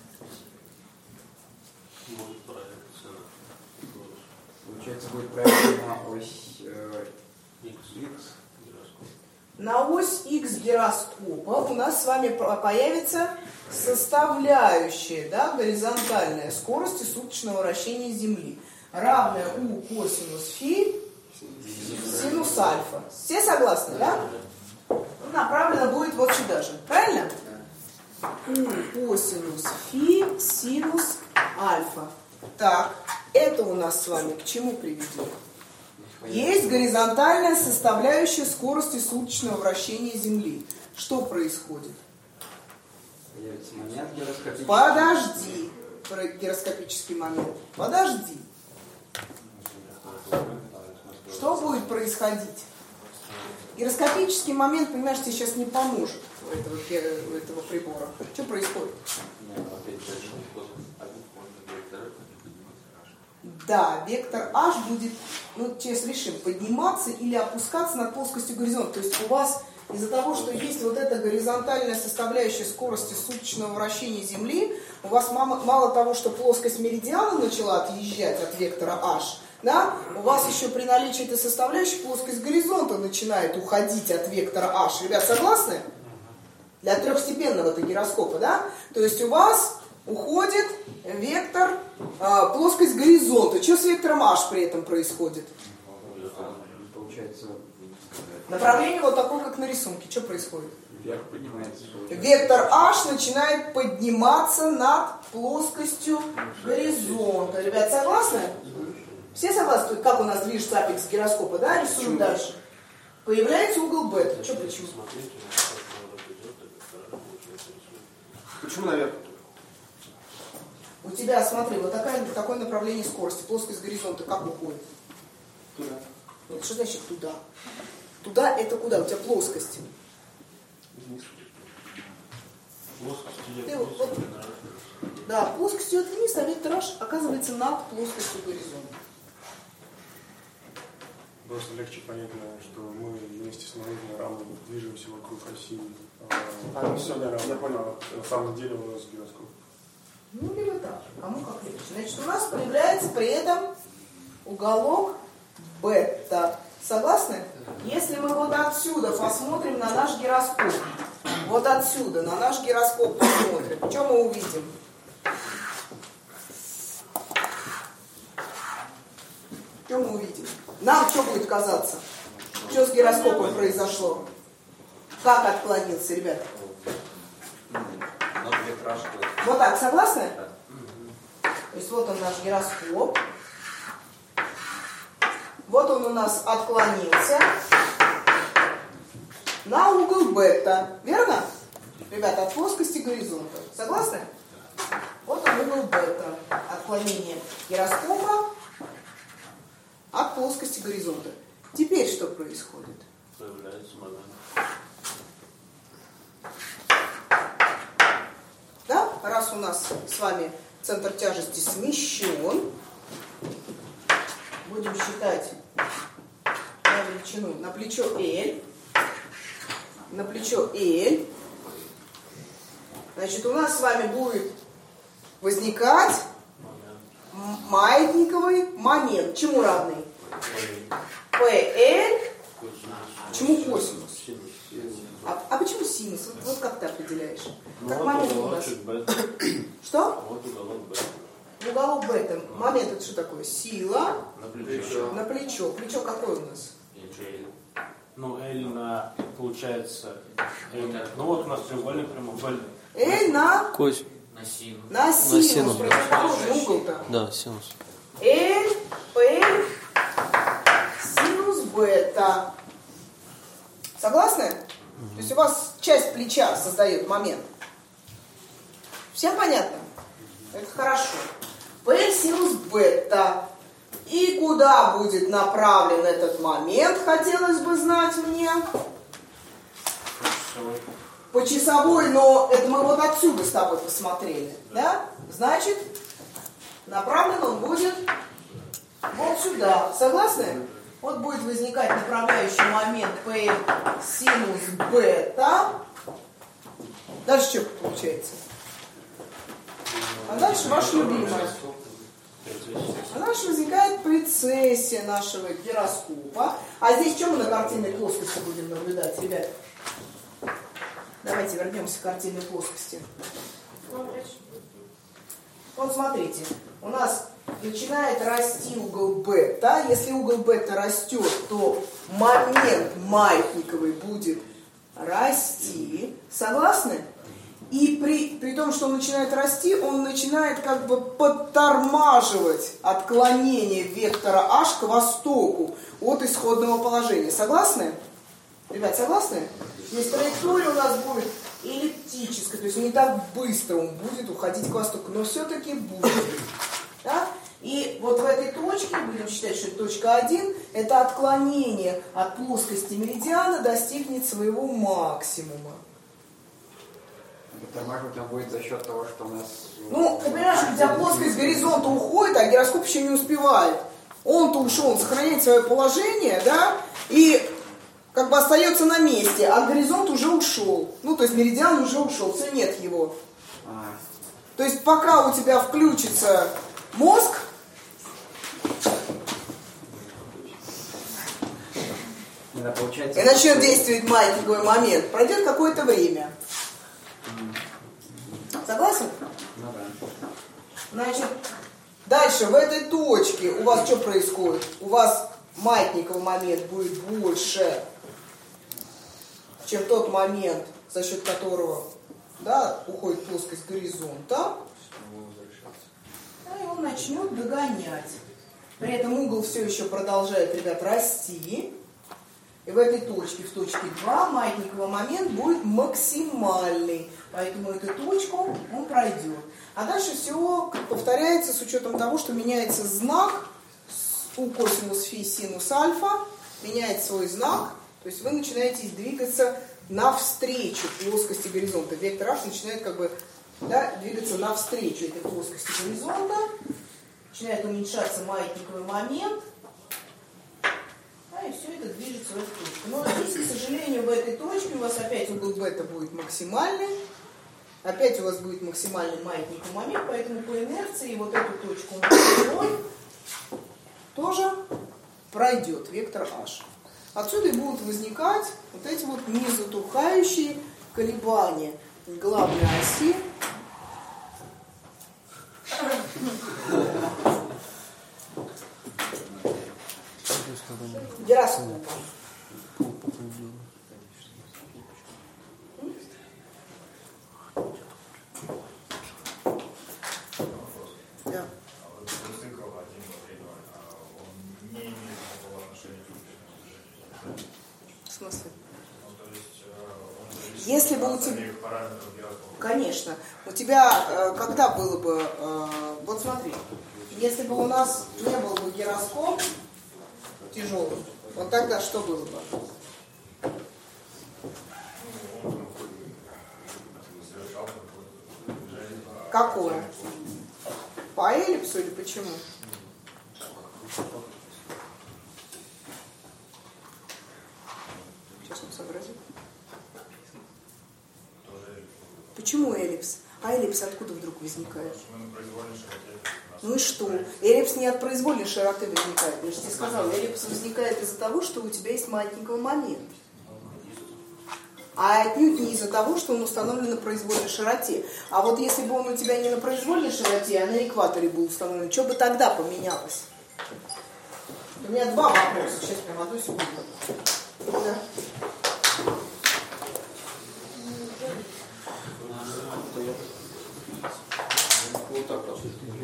Получается, будет проекция на ось э, X. На ось X гироскопа у нас с вами появится составляющая, да, горизонтальная скорости суточного вращения Земли, равная у косинус фи синус альфа. Все согласны, да? Направлено будет вот сюда же, правильно? У косинус фи синус альфа. Так, это у нас с вами к чему приведет? Есть горизонтальная составляющая скорости суточного вращения Земли. Что происходит? Появится момент гироскопический. Подожди, про гироскопический момент. Подожди. Что будет происходить? Гироскопический момент, понимаешь, тебе сейчас не поможет у этого, у этого прибора. Что происходит? Да, вектор h будет, ну, сейчас решим, подниматься или опускаться над плоскостью горизонта. То есть у вас из-за того, что есть вот эта горизонтальная составляющая скорости суточного вращения Земли, у вас мало, мало того, что плоскость меридиана начала отъезжать от вектора h, да, у вас еще при наличии этой составляющей плоскость горизонта начинает уходить от вектора h. Ребят, согласны? Для трехстепенного-то гироскопа, да? То есть у вас уходит вектор, а, плоскость горизонта. Что с вектором h при этом происходит? Получается... Направление вот такое, как на рисунке. Что происходит? Вверх поднимается. Вектор h начинает подниматься над плоскостью горизонта. Ребят, согласны? Все согласны, как у нас движется апекс гироскопа, да? Рисуем дальше. Появляется угол бета. Что почему? Почему наверх? У тебя, смотри, вот такая, такое направление скорости. Плоскость горизонта как уходит? Туда. Нет, что значит туда? Туда это куда? У тебя плоскость. Вниз. Плоскость идет Ты вниз, вот- а не наверх. Да, плоскость идет вниз, а вектораж оказывается над плоскостью горизонта. Просто легче понять, наверное, что мы вместе с наружной рамой движемся вокруг оси. А, все, наверное, я понял. На самом деле у нас гироскоп. Ну, либо так. Кому как легче. Значит, у нас появляется при этом уголок бета. Согласны? Если мы вот отсюда посмотрим на наш гироскоп, вот отсюда на наш гироскоп посмотрим, что мы увидим? Что мы увидим? Нам что будет казаться? Что с гироскопом произошло? Как отклонился, ребята? Но витраж какой-то. Вот так, согласны? То есть вот он наш гироскоп. Вот он у нас отклонился на угол бета. Верно? Ребята, от плоскости горизонта. Согласны? Вот он угол бета. Отклонение гироскопа от плоскости горизонта. Теперь что происходит? Появляется момент. Да? Раз у нас с вами центр тяжести смещен, будем считать на величину, на плечо L, на плечо L, значит, у нас с вами будет возникать м- маятниковый момент. Чему равный? пэ эл. Чему косинус? А, а почему синус? Вот, вот как ты определяешь? Как Вот момент у нас? уголочек бета. Что? Вот уголок бета. Уголок бета. Момент это что такое? Сила На плечо. на плечо. Плечо какое у нас? Ну, L на, получается, L, ну вот у нас треугольник прямоугольник. L на, Кось. На синус. на синус. синус, да. Противоположный угол-то. Да, синус. L, P, синус бета. Согласны? То есть у вас часть плеча создает момент. Всем понятно? Это хорошо. P синус бета. И куда будет направлен этот момент, хотелось бы знать мне? По часовой, но это мы вот отсюда с тобой посмотрели. Да? Значит, направлен он будет вот сюда. Согласны? Вот будет возникать направляющий момент P синус бета. Дальше что получается? А дальше ваше любимое. А дальше возникает прецессия нашего гироскопа. А здесь что мы на картинной плоскости будем наблюдать, ребят? Давайте вернемся к картинной плоскости. Вот смотрите, у нас начинает расти угол бета. Если угол бета растет, то момент маятниковый будет расти. Согласны? И при, при том, что он начинает расти, он начинает как бы подтормаживать отклонение вектора h к востоку от исходного положения. Согласны? Ребят, согласны? Здесь траектория у нас будет эллиптическая, то есть не так быстро он будет уходить к востоку, но все-таки будет. Да? И вот в этой точке, будем считать, что это точка один, это отклонение от плоскости меридиана достигнет своего максимума. Тормаживать он будет за счет того, что у нас... Ну, ты понимаешь, у тебя плоскость горизонта уходит, а гироскоп еще не успевает. Он-то ушел, он сохраняет свое положение, да, и как бы остается на месте, а горизонт уже ушел. Ну, то есть меридиан уже ушел, все, нет его. А, То есть пока у тебя включится мозг, это получается... и начнет действовать маятниковый момент, пройдет какое-то время. Согласен? Ну да. Значит, дальше в этой точке у вас что происходит? У вас маятниковый момент будет больше, чем тот момент, за счет которого, да, уходит плоскость горизонта. Да, и он начнет догонять. При этом угол все еще продолжает, ребят, расти. И в этой точке, в точке два, маятниковый момент будет максимальный. Поэтому эту точку он пройдет. А дальше все повторяется с учетом того, что меняется знак у косинус фи синус альфа, меняет свой знак. То есть вы начинаете двигаться навстречу плоскости горизонта. Вектор H начинает как бы, да, двигаться навстречу этой плоскости горизонта. Начинает уменьшаться маятниковый момент. Да, и все это движется в эту точку. Но здесь, к сожалению, в этой точке у вас опять угол бета будет максимальный. Опять у вас будет максимальный маятниковый момент, поэтому по инерции вот эту точку тоже пройдет вектор H. Отсюда и будут возникать вот эти вот незатухающие колебания главной оси. Гироскопа. Да. В смысле? Если бы у тебя... Конечно. У тебя, когда было бы... Вот смотри. Если бы у нас не был бы гироскоп тяжелый, вот тогда что было бы? Какое? По эллипсу или почему? Сейчас мы сообразим. Почему эллипс? А эллипс откуда вдруг возникает? Ну и что? Эллипс не от произвольной широты возникает. Я же тебе сказала, эллипс возникает из-за того, что у тебя есть маятниковый момент. А отнюдь не из-за того, что он установлен на произвольной широте. А вот если бы он у тебя не на произвольной широте, а на экваторе был установлен, что бы тогда поменялось? У меня два вопроса. Сейчас прям одну секунду. Да. Вот так вот.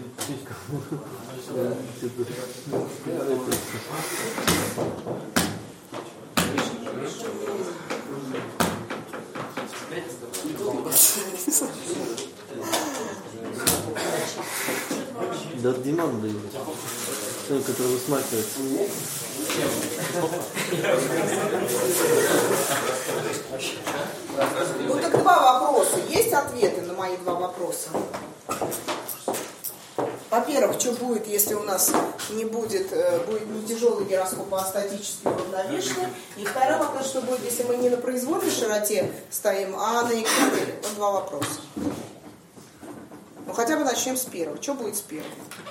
Да, Диман дает. Человек, который высматривается. Ну так два вопроса. Есть ответы на мои два вопроса? Во-первых, что будет, если у нас не будет, будет не тяжелый гироскоп, а статически уравновешенный? И второй вопрос, что будет, если мы не на произвольной широте стоим, а на экваторе? Вот два вопроса. Ну хотя бы начнем с первого. Что будет с первым?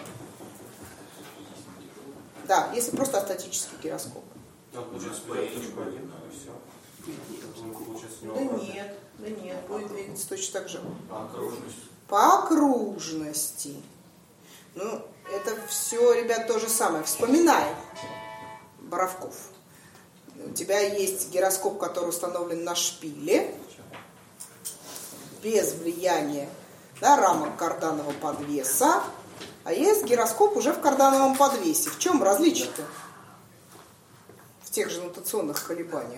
Да, если просто статический гироскоп. Да, получается, точку один, и все. Да нет, да нет, будет двигаться точно так же. По окружности. По окружности. Ну, это все, ребят, то же самое. Вспоминай, Боровков. У тебя есть гироскоп, который установлен на шпиле, без влияния, да, рамок карданного подвеса. А есть гироскоп уже в кардановом подвесе. В чем различие-то? В тех же нотационных колебаниях.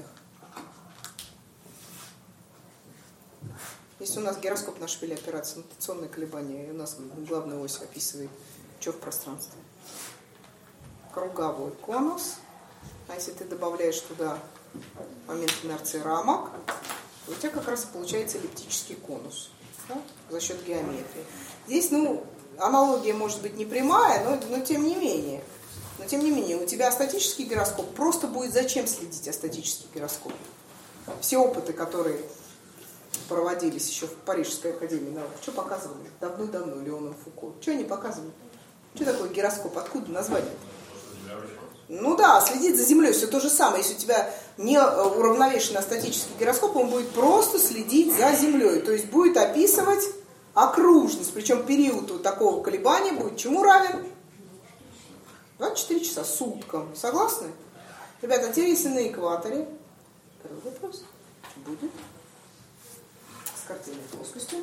Если у нас гироскоп на шпиле опирается, нотационные колебания, и у нас главная ось описывает, что в пространстве. Круговой конус. А если ты добавляешь туда момент инерции рамок, то у тебя как раз получается эллиптический конус, да, за счет геометрии. Здесь, ну, аналогия может быть не прямая, но, но тем не менее. Но тем не менее, у тебя статический гироскоп, просто будет зачем следить о статический гироскоп? Все опыты, которые проводились еще в Парижской академии наук, что показывали? Давно-давно Леоном Фуко. Что они показывали? Что такое гироскоп? Откуда название? Ну да, следить за Землей, все то же самое. Если у тебя не уравновешенный статический гироскоп, он будет просто следить за Землей. То есть будет описывать окружность. Причем период у такого колебания будет чему равен? двадцать четыре часа, суткам. Согласны? Ребята, а теперь если на экваторе, второй вопрос, что будет с картинной плоскостью?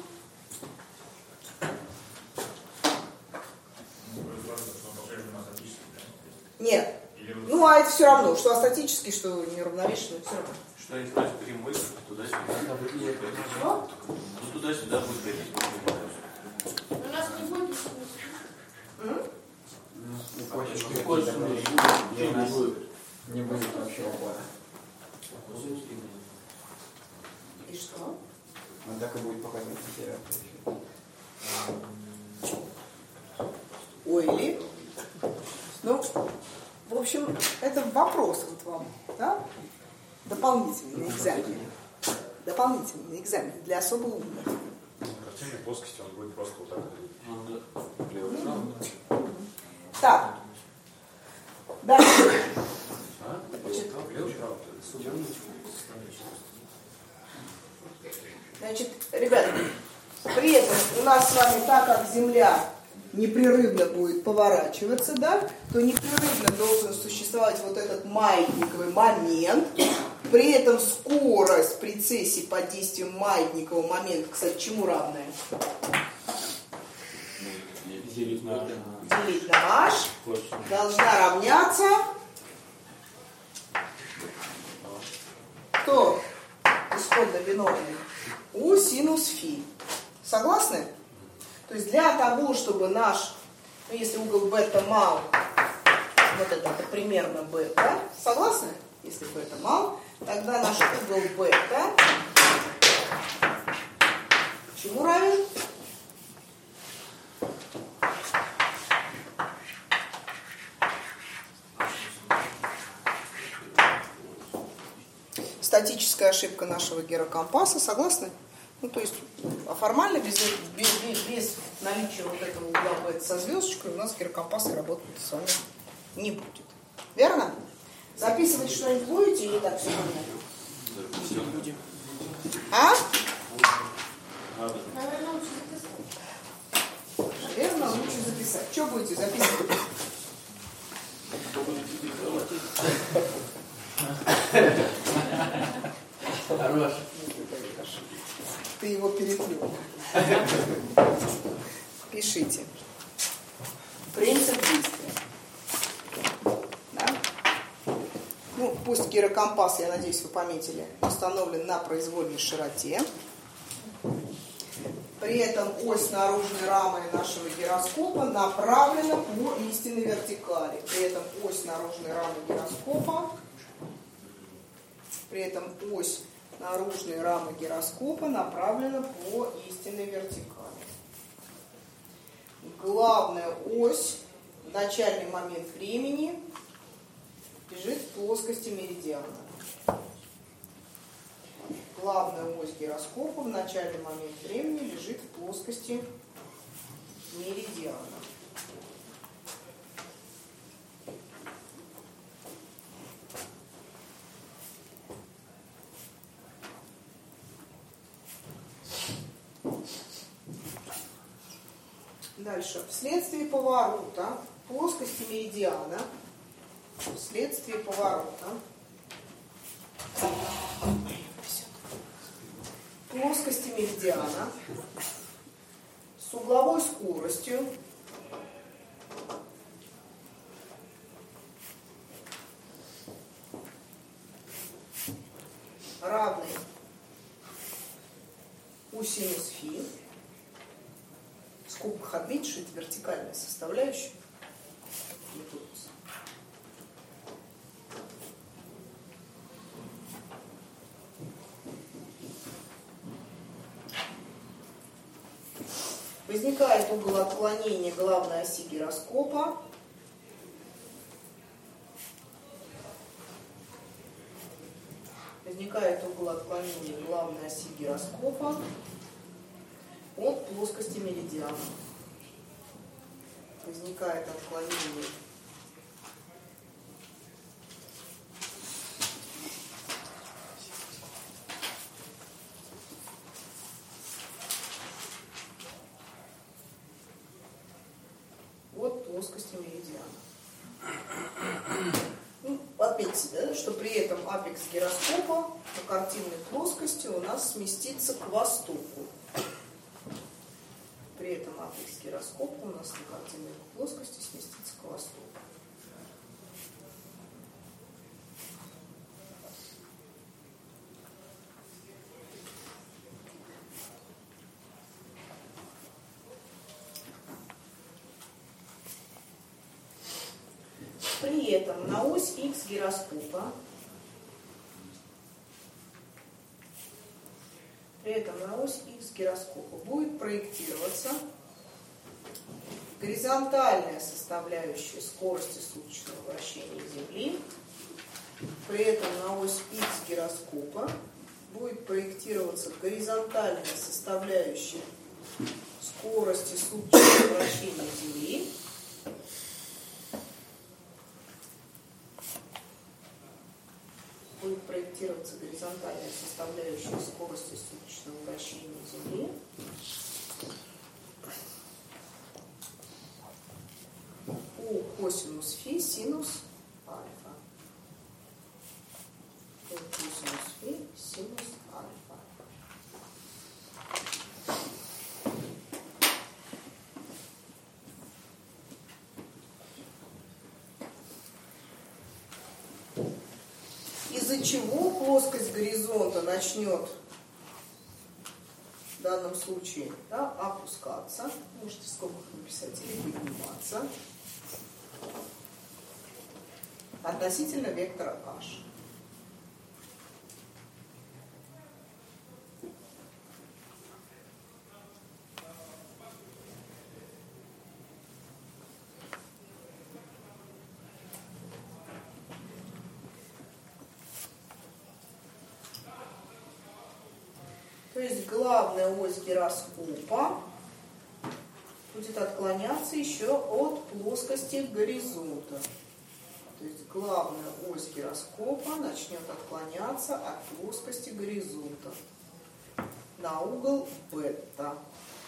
Нет, Ну, а это все равно, что астатический, что неравновешенный, все равно. Что они против прямых, туда-сюда. Что? Ну, туда-сюда будет ходить. У нас не будет. Не будет вообще уклада. И что? Он так и будет показывать материал. Ой, или? Ну, в общем, это вопрос вот вам, да? Дополнительный экзамен. Дополнительный экзамен для особо умных. В картинной плоскости он будет просто вот так ходить. Так. Дальше. Значит, ребята, при этом у нас с вами, так как Земля непрерывно будет поворачиваться, да, то непрерывно должен существовать вот этот маятниковый момент. При этом скорость прецессии под действием маятникового момента, кстати, чему равная? Делить на h. Делить на h должна равняться кто исходно виновный? У синус фи. Согласны? То есть для того, чтобы наш, ну, если угол бета мал, вот это, это примерно бета, согласны? Если бета мал, тогда наш угол бета чему равен? Статическая ошибка нашего гирокомпаса, согласны? Ну, то есть, а формально, без, без, без, без наличия вот этого угла бета со звездочкой, у нас гирокомпас работать с вами не будет. Верно? Записывать что-нибудь будете или так все понятно? А? Наверное, лучше записать. Наверное, лучше записать. Что будете записывать? Хорош. Ты его переплюнул. Пишите. Принцип действия. Да? Ну, пусть гирокомпас, я надеюсь, вы пометили, установлен на произвольной широте. При этом ось наружной рамы нашего гироскопа направлена по истинной вертикали. При этом ось наружной рамы гироскопа При этом ось наружной рамы гироскопа направлена по истинной вертикали. Главная ось в начальный момент времени лежит в плоскости меридиана. Главная ось гироскопа в начальный момент времени лежит в плоскости меридиана. Дальше. Вследствие поворота плоскости меридиана, вследствие поворота плоскости меридиана с угловой скоростью равной у синус фи. В скобках отметить, что это вертикальная составляющая. Возникает угол отклонения главной оси гироскопа возникает угол отклонения главной оси гироскопа от плоскости меридиана. Возникает отклонение от плоскости меридиана. Ну, отметьте, да, что при этом апекс гироскопа на картинной плоскости у нас сместится к востоку. При этом апекс гироскопа у нас на картинной плоскости сместится к востоку. этом на ось Х гироскопа, при этом на ось Х гироскопа будет проектироваться горизонтальная составляющая скорости суточного вращения Земли. При этом на ось Х гироскопа будет проектироваться горизонтальная составляющая скорости суточного вращения Земли. Будет проектироваться горизонтальная составляющая скорости суточного вращения Земли. У косинус фи синус альфа. У косинус фи синус альфа. Из-за чего плоскость горизонта начнет в данном случае, да, опускаться, можете в скобках написать, или подниматься относительно вектора h. То есть главная ось гироскопа будет отклоняться еще от плоскости горизонта. То есть главная ось гироскопа начнет отклоняться от плоскости горизонта на угол бета.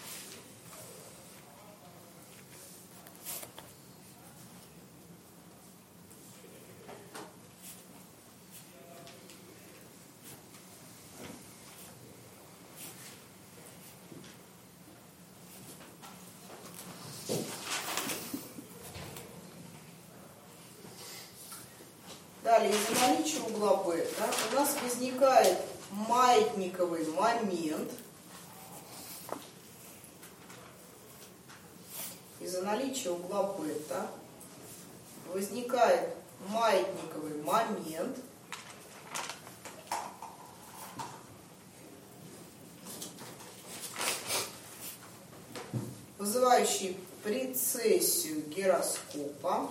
Далее, из-за наличия угла бета у нас возникает маятниковый момент. Из-за наличия угла бета возникает маятниковый момент, вызывающий прецессию гироскопа.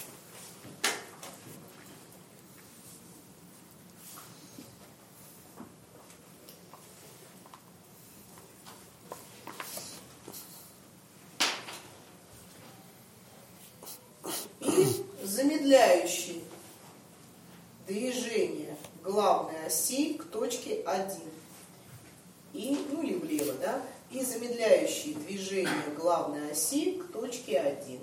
Замедляющий движение главной оси к точке один. И, ну или влево, да? И замедляющий движение главной оси к точке один.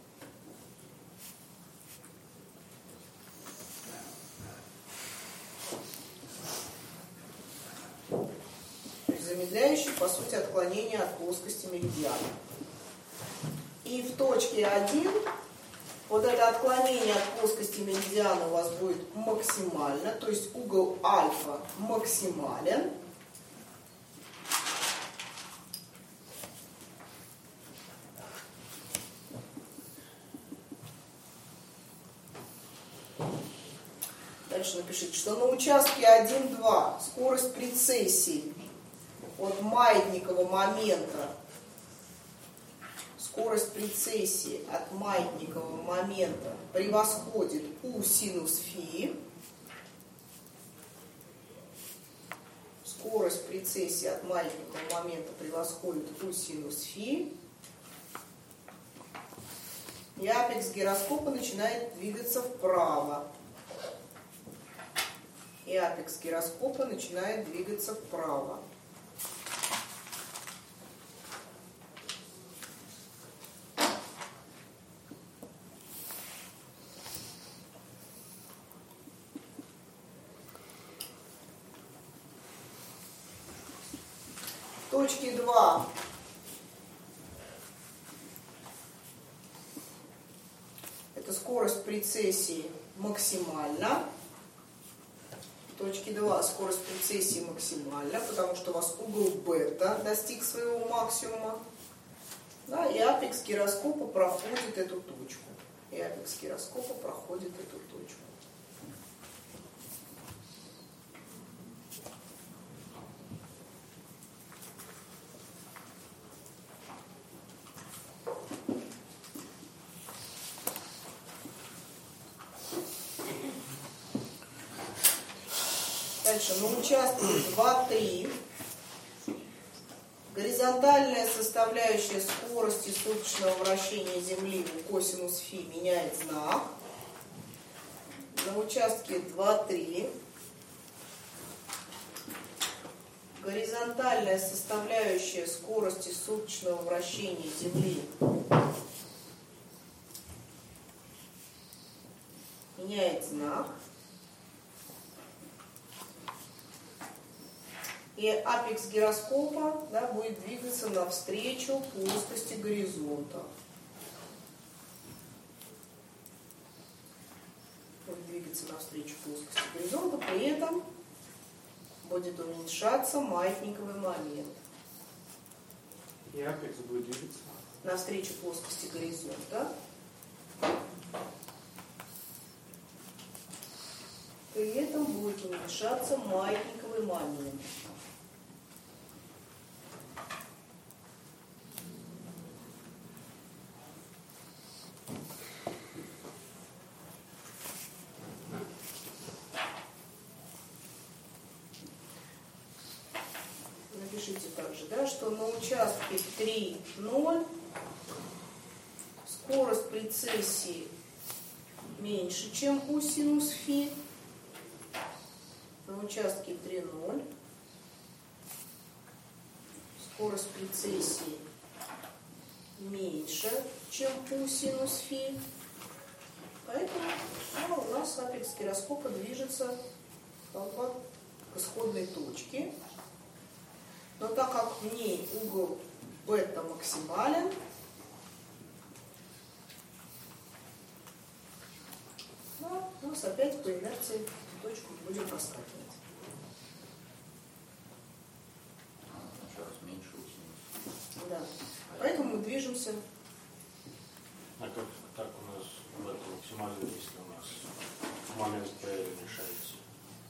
То есть замедляющий, по сути, отклонение от плоскости меридиана. И в точке один вот это отклонение от плоскости меридиана у вас будет максимально, то есть угол альфа максимален. Дальше напишите, что на участке один-два скорость прецессии от маятникового момента, скорость прецессии от маятникового момента превосходит U синус фи. Скорость прецессии от маятникового момента превосходит U синус фи. И апекс гироскопа начинает двигаться вправо. И апекс гироскопа начинает двигаться вправо. Точки два. Это скорость прецессии максимальна. Точки два. Скорость прецессии максимальна, потому что у вас угол бета достиг своего максимума. Да, и апекс гироскопа проходит эту точку. и апекс гироскопа проходит эту точку. Дальше, на участке два-три горизонтальная составляющая скорости суточного вращения Земли в косинус фи меняет знак. На участке два-три горизонтальная составляющая скорости суточного вращения Земли меняет знак. И апекс гироскопа, да, будет двигаться навстречу плоскости горизонта. Будет двигаться навстречу плоскости горизонта, при этом будет уменьшаться маятниковый момент. И апекс будет двигаться навстречу плоскости горизонта. При этом будет уменьшаться маятниковый момент. Напишите также, да, что на участке три-ноль скорость прецессии меньше, чем у синус фи. На участке три-ноль скорость прецессии меньше, чем у синус фи. Поэтому ну, у нас апекс гироскопа движется к исходной точке. Но так как в ней угол бета максимален, ну, у нас опять по инерции эту точку будем проскакивать. Еще раз меньше усилий. Да. Поэтому мы движемся. А как так у нас бета максимально, если у нас момент P решается?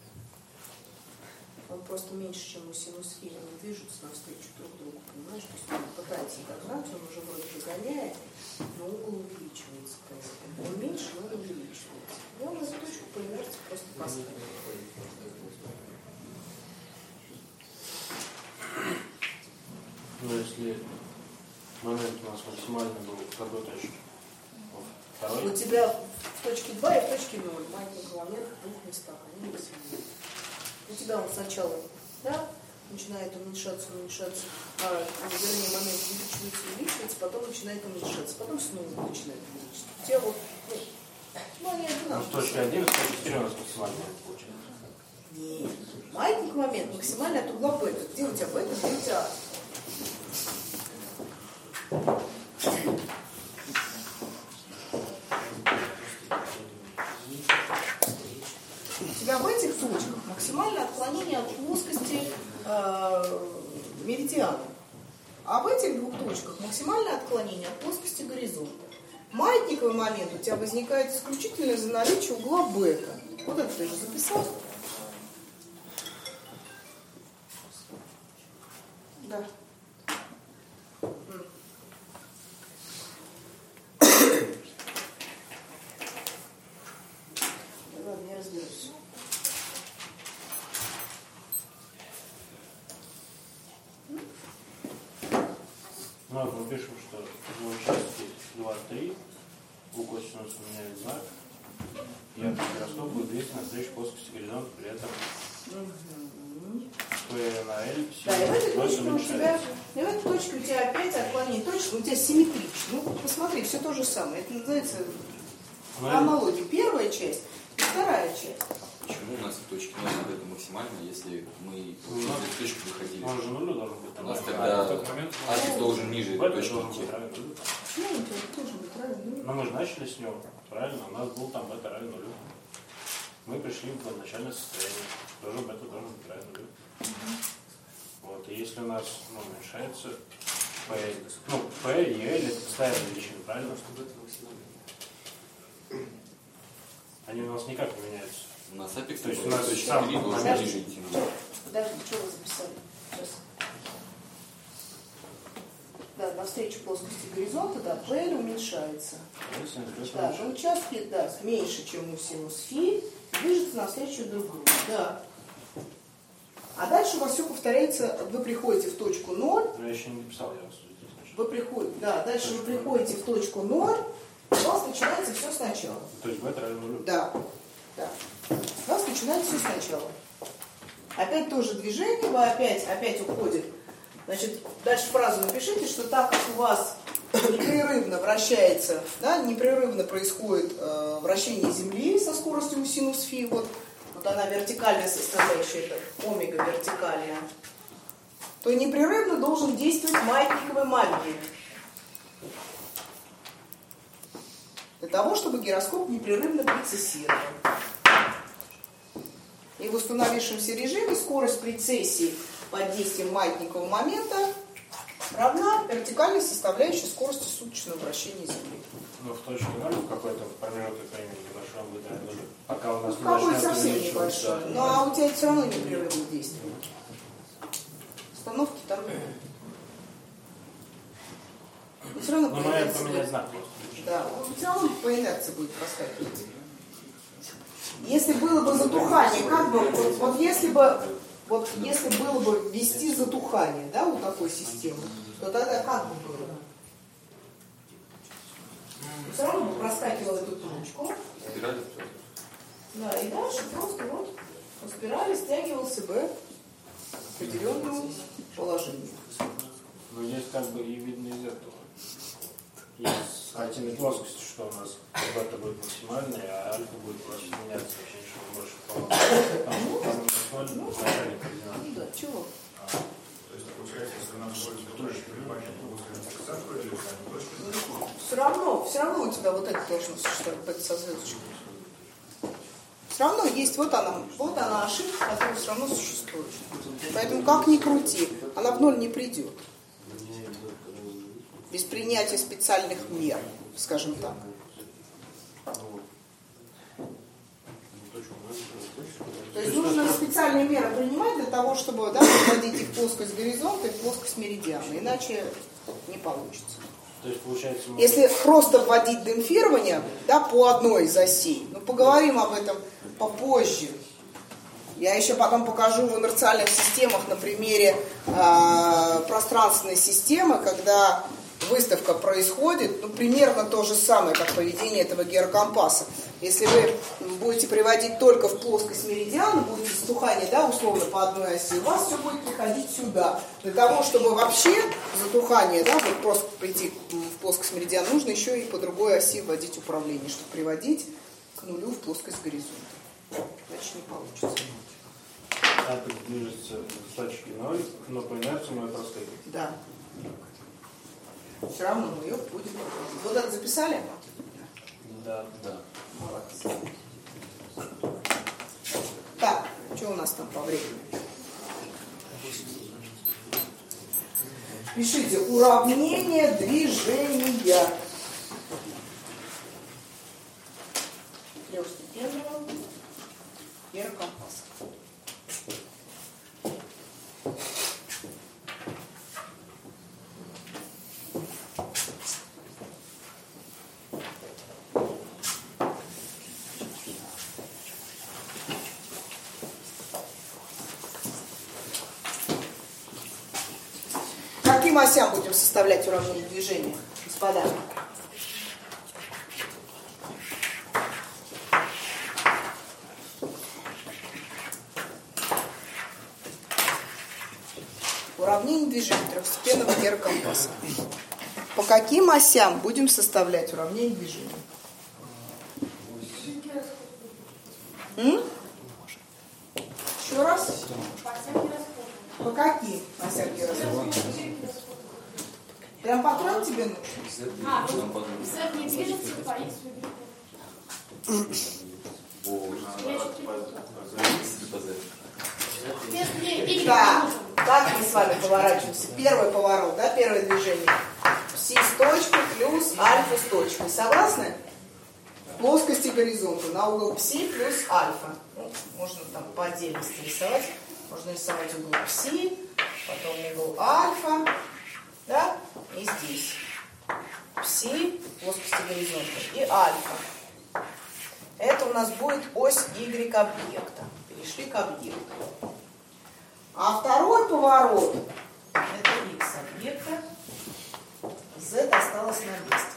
Он просто меньше, чем у синус фи, они движутся навстречу друг другу, понимаешь? То есть он пытается догнать, он уже вроде догоняет, но угол увеличивается. Он меньше, но он увеличивается. И он эту точку по инерции просто поставит. Ну, если момент у нас максимальный был в какой точке? Второй? У тебя в точке два и в точке ноль маятниковый момент в двух местах, они максимальны. У тебя он сначала, да, начинает уменьшаться, уменьшаться, а, вернее, момент увеличивается, увеличивается, потом начинает уменьшаться, потом снова начинает увеличиваться. У тебя вот, ну, ну они одинаковые. Ну, в точке один, в точке четыре у нас максимальный получается. Нет, маятниковый момент максимальный от угла бета. Где у тебя бета, где у тебя а? У тебя в этих точках максимальное отклонение от плоскости э, меридиана. А в этих двух точках максимальное отклонение от плоскости горизонта. Маятниковый момент у тебя возникает исключительно из-за наличия угла бета. Вот это ты же записал. Да. Ладно, я разберусь. Ну, вот мы пишем, что в участке два-три у косинуса меняет знак, и апекс гироскопа будет двигаться навстречу плоскости горизонта, при этом P на L Да, и в этой точке у тебя, уменьшается. и в этой точке у тебя опять отклонение точки, у тебя симметрично. Ну, посмотри, все то же самое. Это называется аналогия. Первая часть и вторая часть. Почему у нас в точке ноль это максимально, если мы получили в точку выходили? Он же нулю должен быть. У нас А, тогда в тот момент апекс должен ниже в этой точки должен идти. быть равен нулю. Почему у тебя должен быть равен? Но мы же начали с него, правильно? У нас был там бета равен нулю. Мы пришли в начальное состояние. Тоже бета должен быть равен нулю. Вот, и если у нас ну, уменьшается P, ну, P и L это постоянные величины, правильно? Чтобы это максимально. Они у нас никак не меняются. У нас апекс, то есть у нас точка сам три должен момент. быть. Подожди, что вы записали? Сейчас. Да, навстречу плоскости горизонта, да, P уменьшается. Да, на участке, да, меньше, чем у синус фи, движется навстречу друг другу. Да. А дальше у вас все повторяется, вы приходите в точку ноль. Но я еще не написал, я вас здесь. Вы приходите, да, дальше вы приходите в точку ноль, у вас начинается все сначала. То есть бета равно нулю? Да. Да. У вас начинается все сначала. Опять тоже движение, вы опять, опять уходит. Значит, дальше фразу напишите, что так как у вас непрерывно вращается, да, непрерывно происходит э, вращение Земли со скоростью синус фи, вот, вот она вертикальная составляющая, это омега вертикальная, то непрерывно должен действовать маятниковый магнит. Для того, чтобы гироскоп непрерывно прецессировал. И в установившемся режиме скорость прецессии под действием маятникового момента равна вертикальной составляющей скорости суточного вращения Земли. Ну, в точке ноль в какой-то промежуток времени небольшой он будет равен нулю. Пока у нас Ну, какой начнет совсем увеличиваться, небольшой. да. Ну, а у тебя все равно непрерывное действие. Установки там нет. И все равно Ну, по момент инерции поменять будет- знак просто. Да, он все равно по инерции будет проскакивать. Если было бы затухание, как бы, вот, вот если бы, вот если было бы ввести затухание, да, у такой системы, то тогда как бы было? Все равно бы проскакивала эту точку. Да, и дальше просто вот по спирали стягивался бы к определенному положению. Ну, здесь как бы и видно из этого. Есть картинной плоскости, что у нас бета будет максимальной, а альфа будет просто меняться вообще ничего больше по Там, там у нас ноль, Ну, начальник координат. ну да, чего? То есть, получается, если нам больше точки прибавить, Все равно, все равно у тебя вот это должно существовать, это со звездочкой. Все равно есть вот она, вот она ошибка, которая все равно существует. Поэтому как ни крути, она в ноль не придет. Без принятия специальных мер, скажем так. То есть нужно специальные меры принимать для того, чтобы, да, вводить их в плоскость горизонта и в плоскость меридиана, иначе не получится. То есть, получается, мы... Если просто вводить демпфирование, да, по одной из осей, ну поговорим об этом попозже. Я еще потом покажу в инерциальных системах на примере э, пространственной системы, когда выставка происходит, ну примерно то же самое, как поведение этого гирокомпаса. Если вы будете приводить только в плоскость меридиана, будет затухание, да, условно по одной оси, у вас все будет приходить сюда. Для того, чтобы вообще затухание, да, вот просто прийти в плоскость меридиана, нужно еще и по другой оси вводить управление, чтобы приводить к нулю в плоскость горизонта. Иначе не получится. Альфа движется с точки ноль, но по инерции мы просто... Да. Все равно мы ее будем... Вот это записали? Да, да. Молодцы. Так, что у нас там по времени? Пишите уравнение движения. Трехстепенного гирокомпаса. Каким осям будем составлять уравнение движения, господа? Уравнение движения трехстепенного гирокомпаса. По каким осям будем составлять уравнение движения? М? Еще раз? По каким осям гироскопа? Прям патрон тебе нужен? А, Z не движется по X. Да, как мы с вами поворачиваемся? Первый поворот, да, первое движение. Си с точкой плюс альфа с точкой. Согласны? плоскости горизонта на угол пси плюс альфа. Ну, можно там по отдельности рисовать. Можно рисовать угол пси, потом угол альфа, да, и здесь пси, плоскости горизонта, и альфа. Это у нас будет ось y объекта. Перешли к объекту. А второй поворот — это x объекта, z осталось на месте.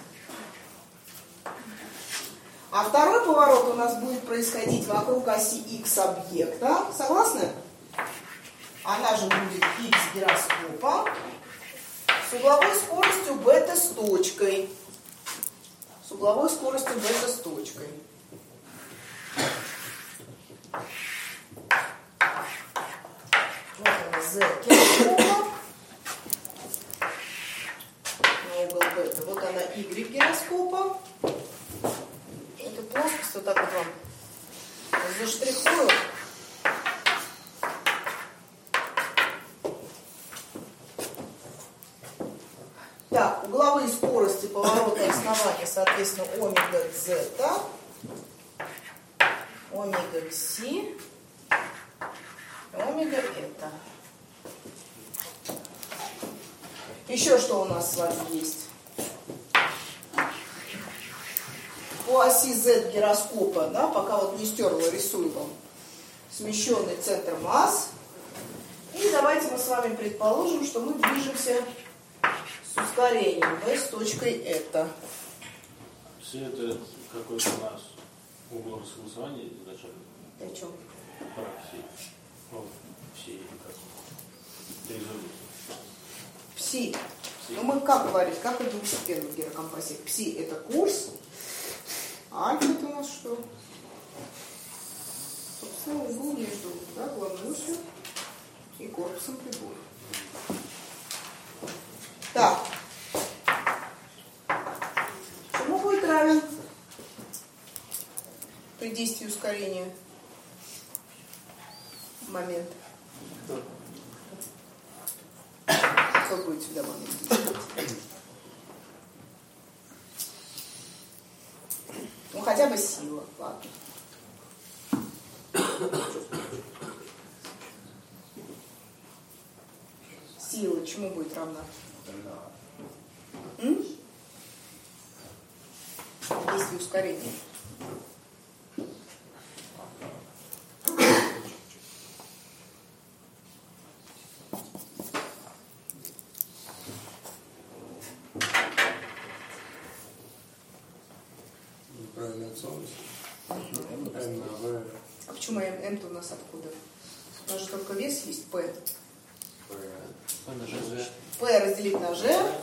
А второй поворот у нас будет происходить вокруг оси x объекта. Согласны? Она же будет x гироскопа с угловой скоростью бета с точкой. С угловой скоростью бета с точкой. Вот она z гироскопа. На угол бета. Вот она y гироскопа. Эту плоскость вот так вот вам заштрихую. Так, угловые скорости поворота основания, соответственно, омега зета, омега кси, омега это. Еще что у нас с вами есть? По оси z гироскопа, да, пока вот не стерла, рисую вам смещенный центр масс. И давайте мы с вами предположим, что мы движемся с ускорением v с точкой это. Все это какой-то у нас угол расположения изначально. Ты о чем? Про все. Ну, все или как? Пси. Ну мы как говорили, как и двухстепенный гирокомпрессия. Пси это курс. А альфа это у нас что? Собственно, угол между, да, главной осью и корпусом прибора. Так. Чему будет равен при действии ускорения момент? Какой будет сюда момент действовать? Ну, хотя бы сила, ладно. Сила чему будет равна? М? Действие ускорения. Правильно отсовывайся. М на В. А почему М-то у нас откуда? У нас же только вес есть P. P разделить на G.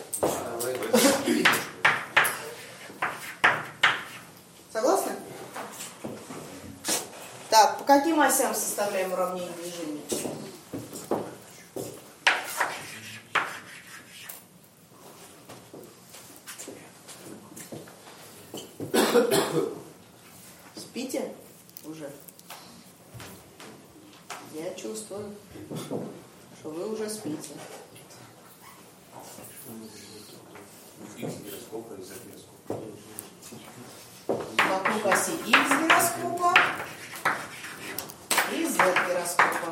Согласны? Так, по каким осям составляем уравнение движения? Спите уже? Я чувствую, что вы уже спите. Вокруг оси X гироскопа и Z гироскопа.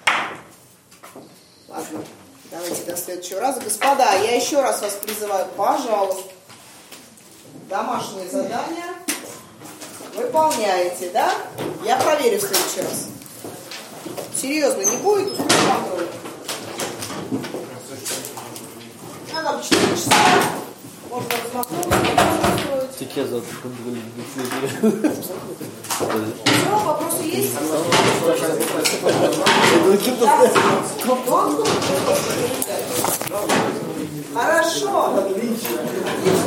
Ладно, давайте до следующего раза. Господа, я еще раз вас призываю, пожалуйста, домашние задания выполняете, да? Я проверю в следующий раз. Серьезно, не будет контроля. Надо бы четыре часа. Можно размахнуться. Сейчас завтра контролируем. Все, вопросы есть? Хорошо.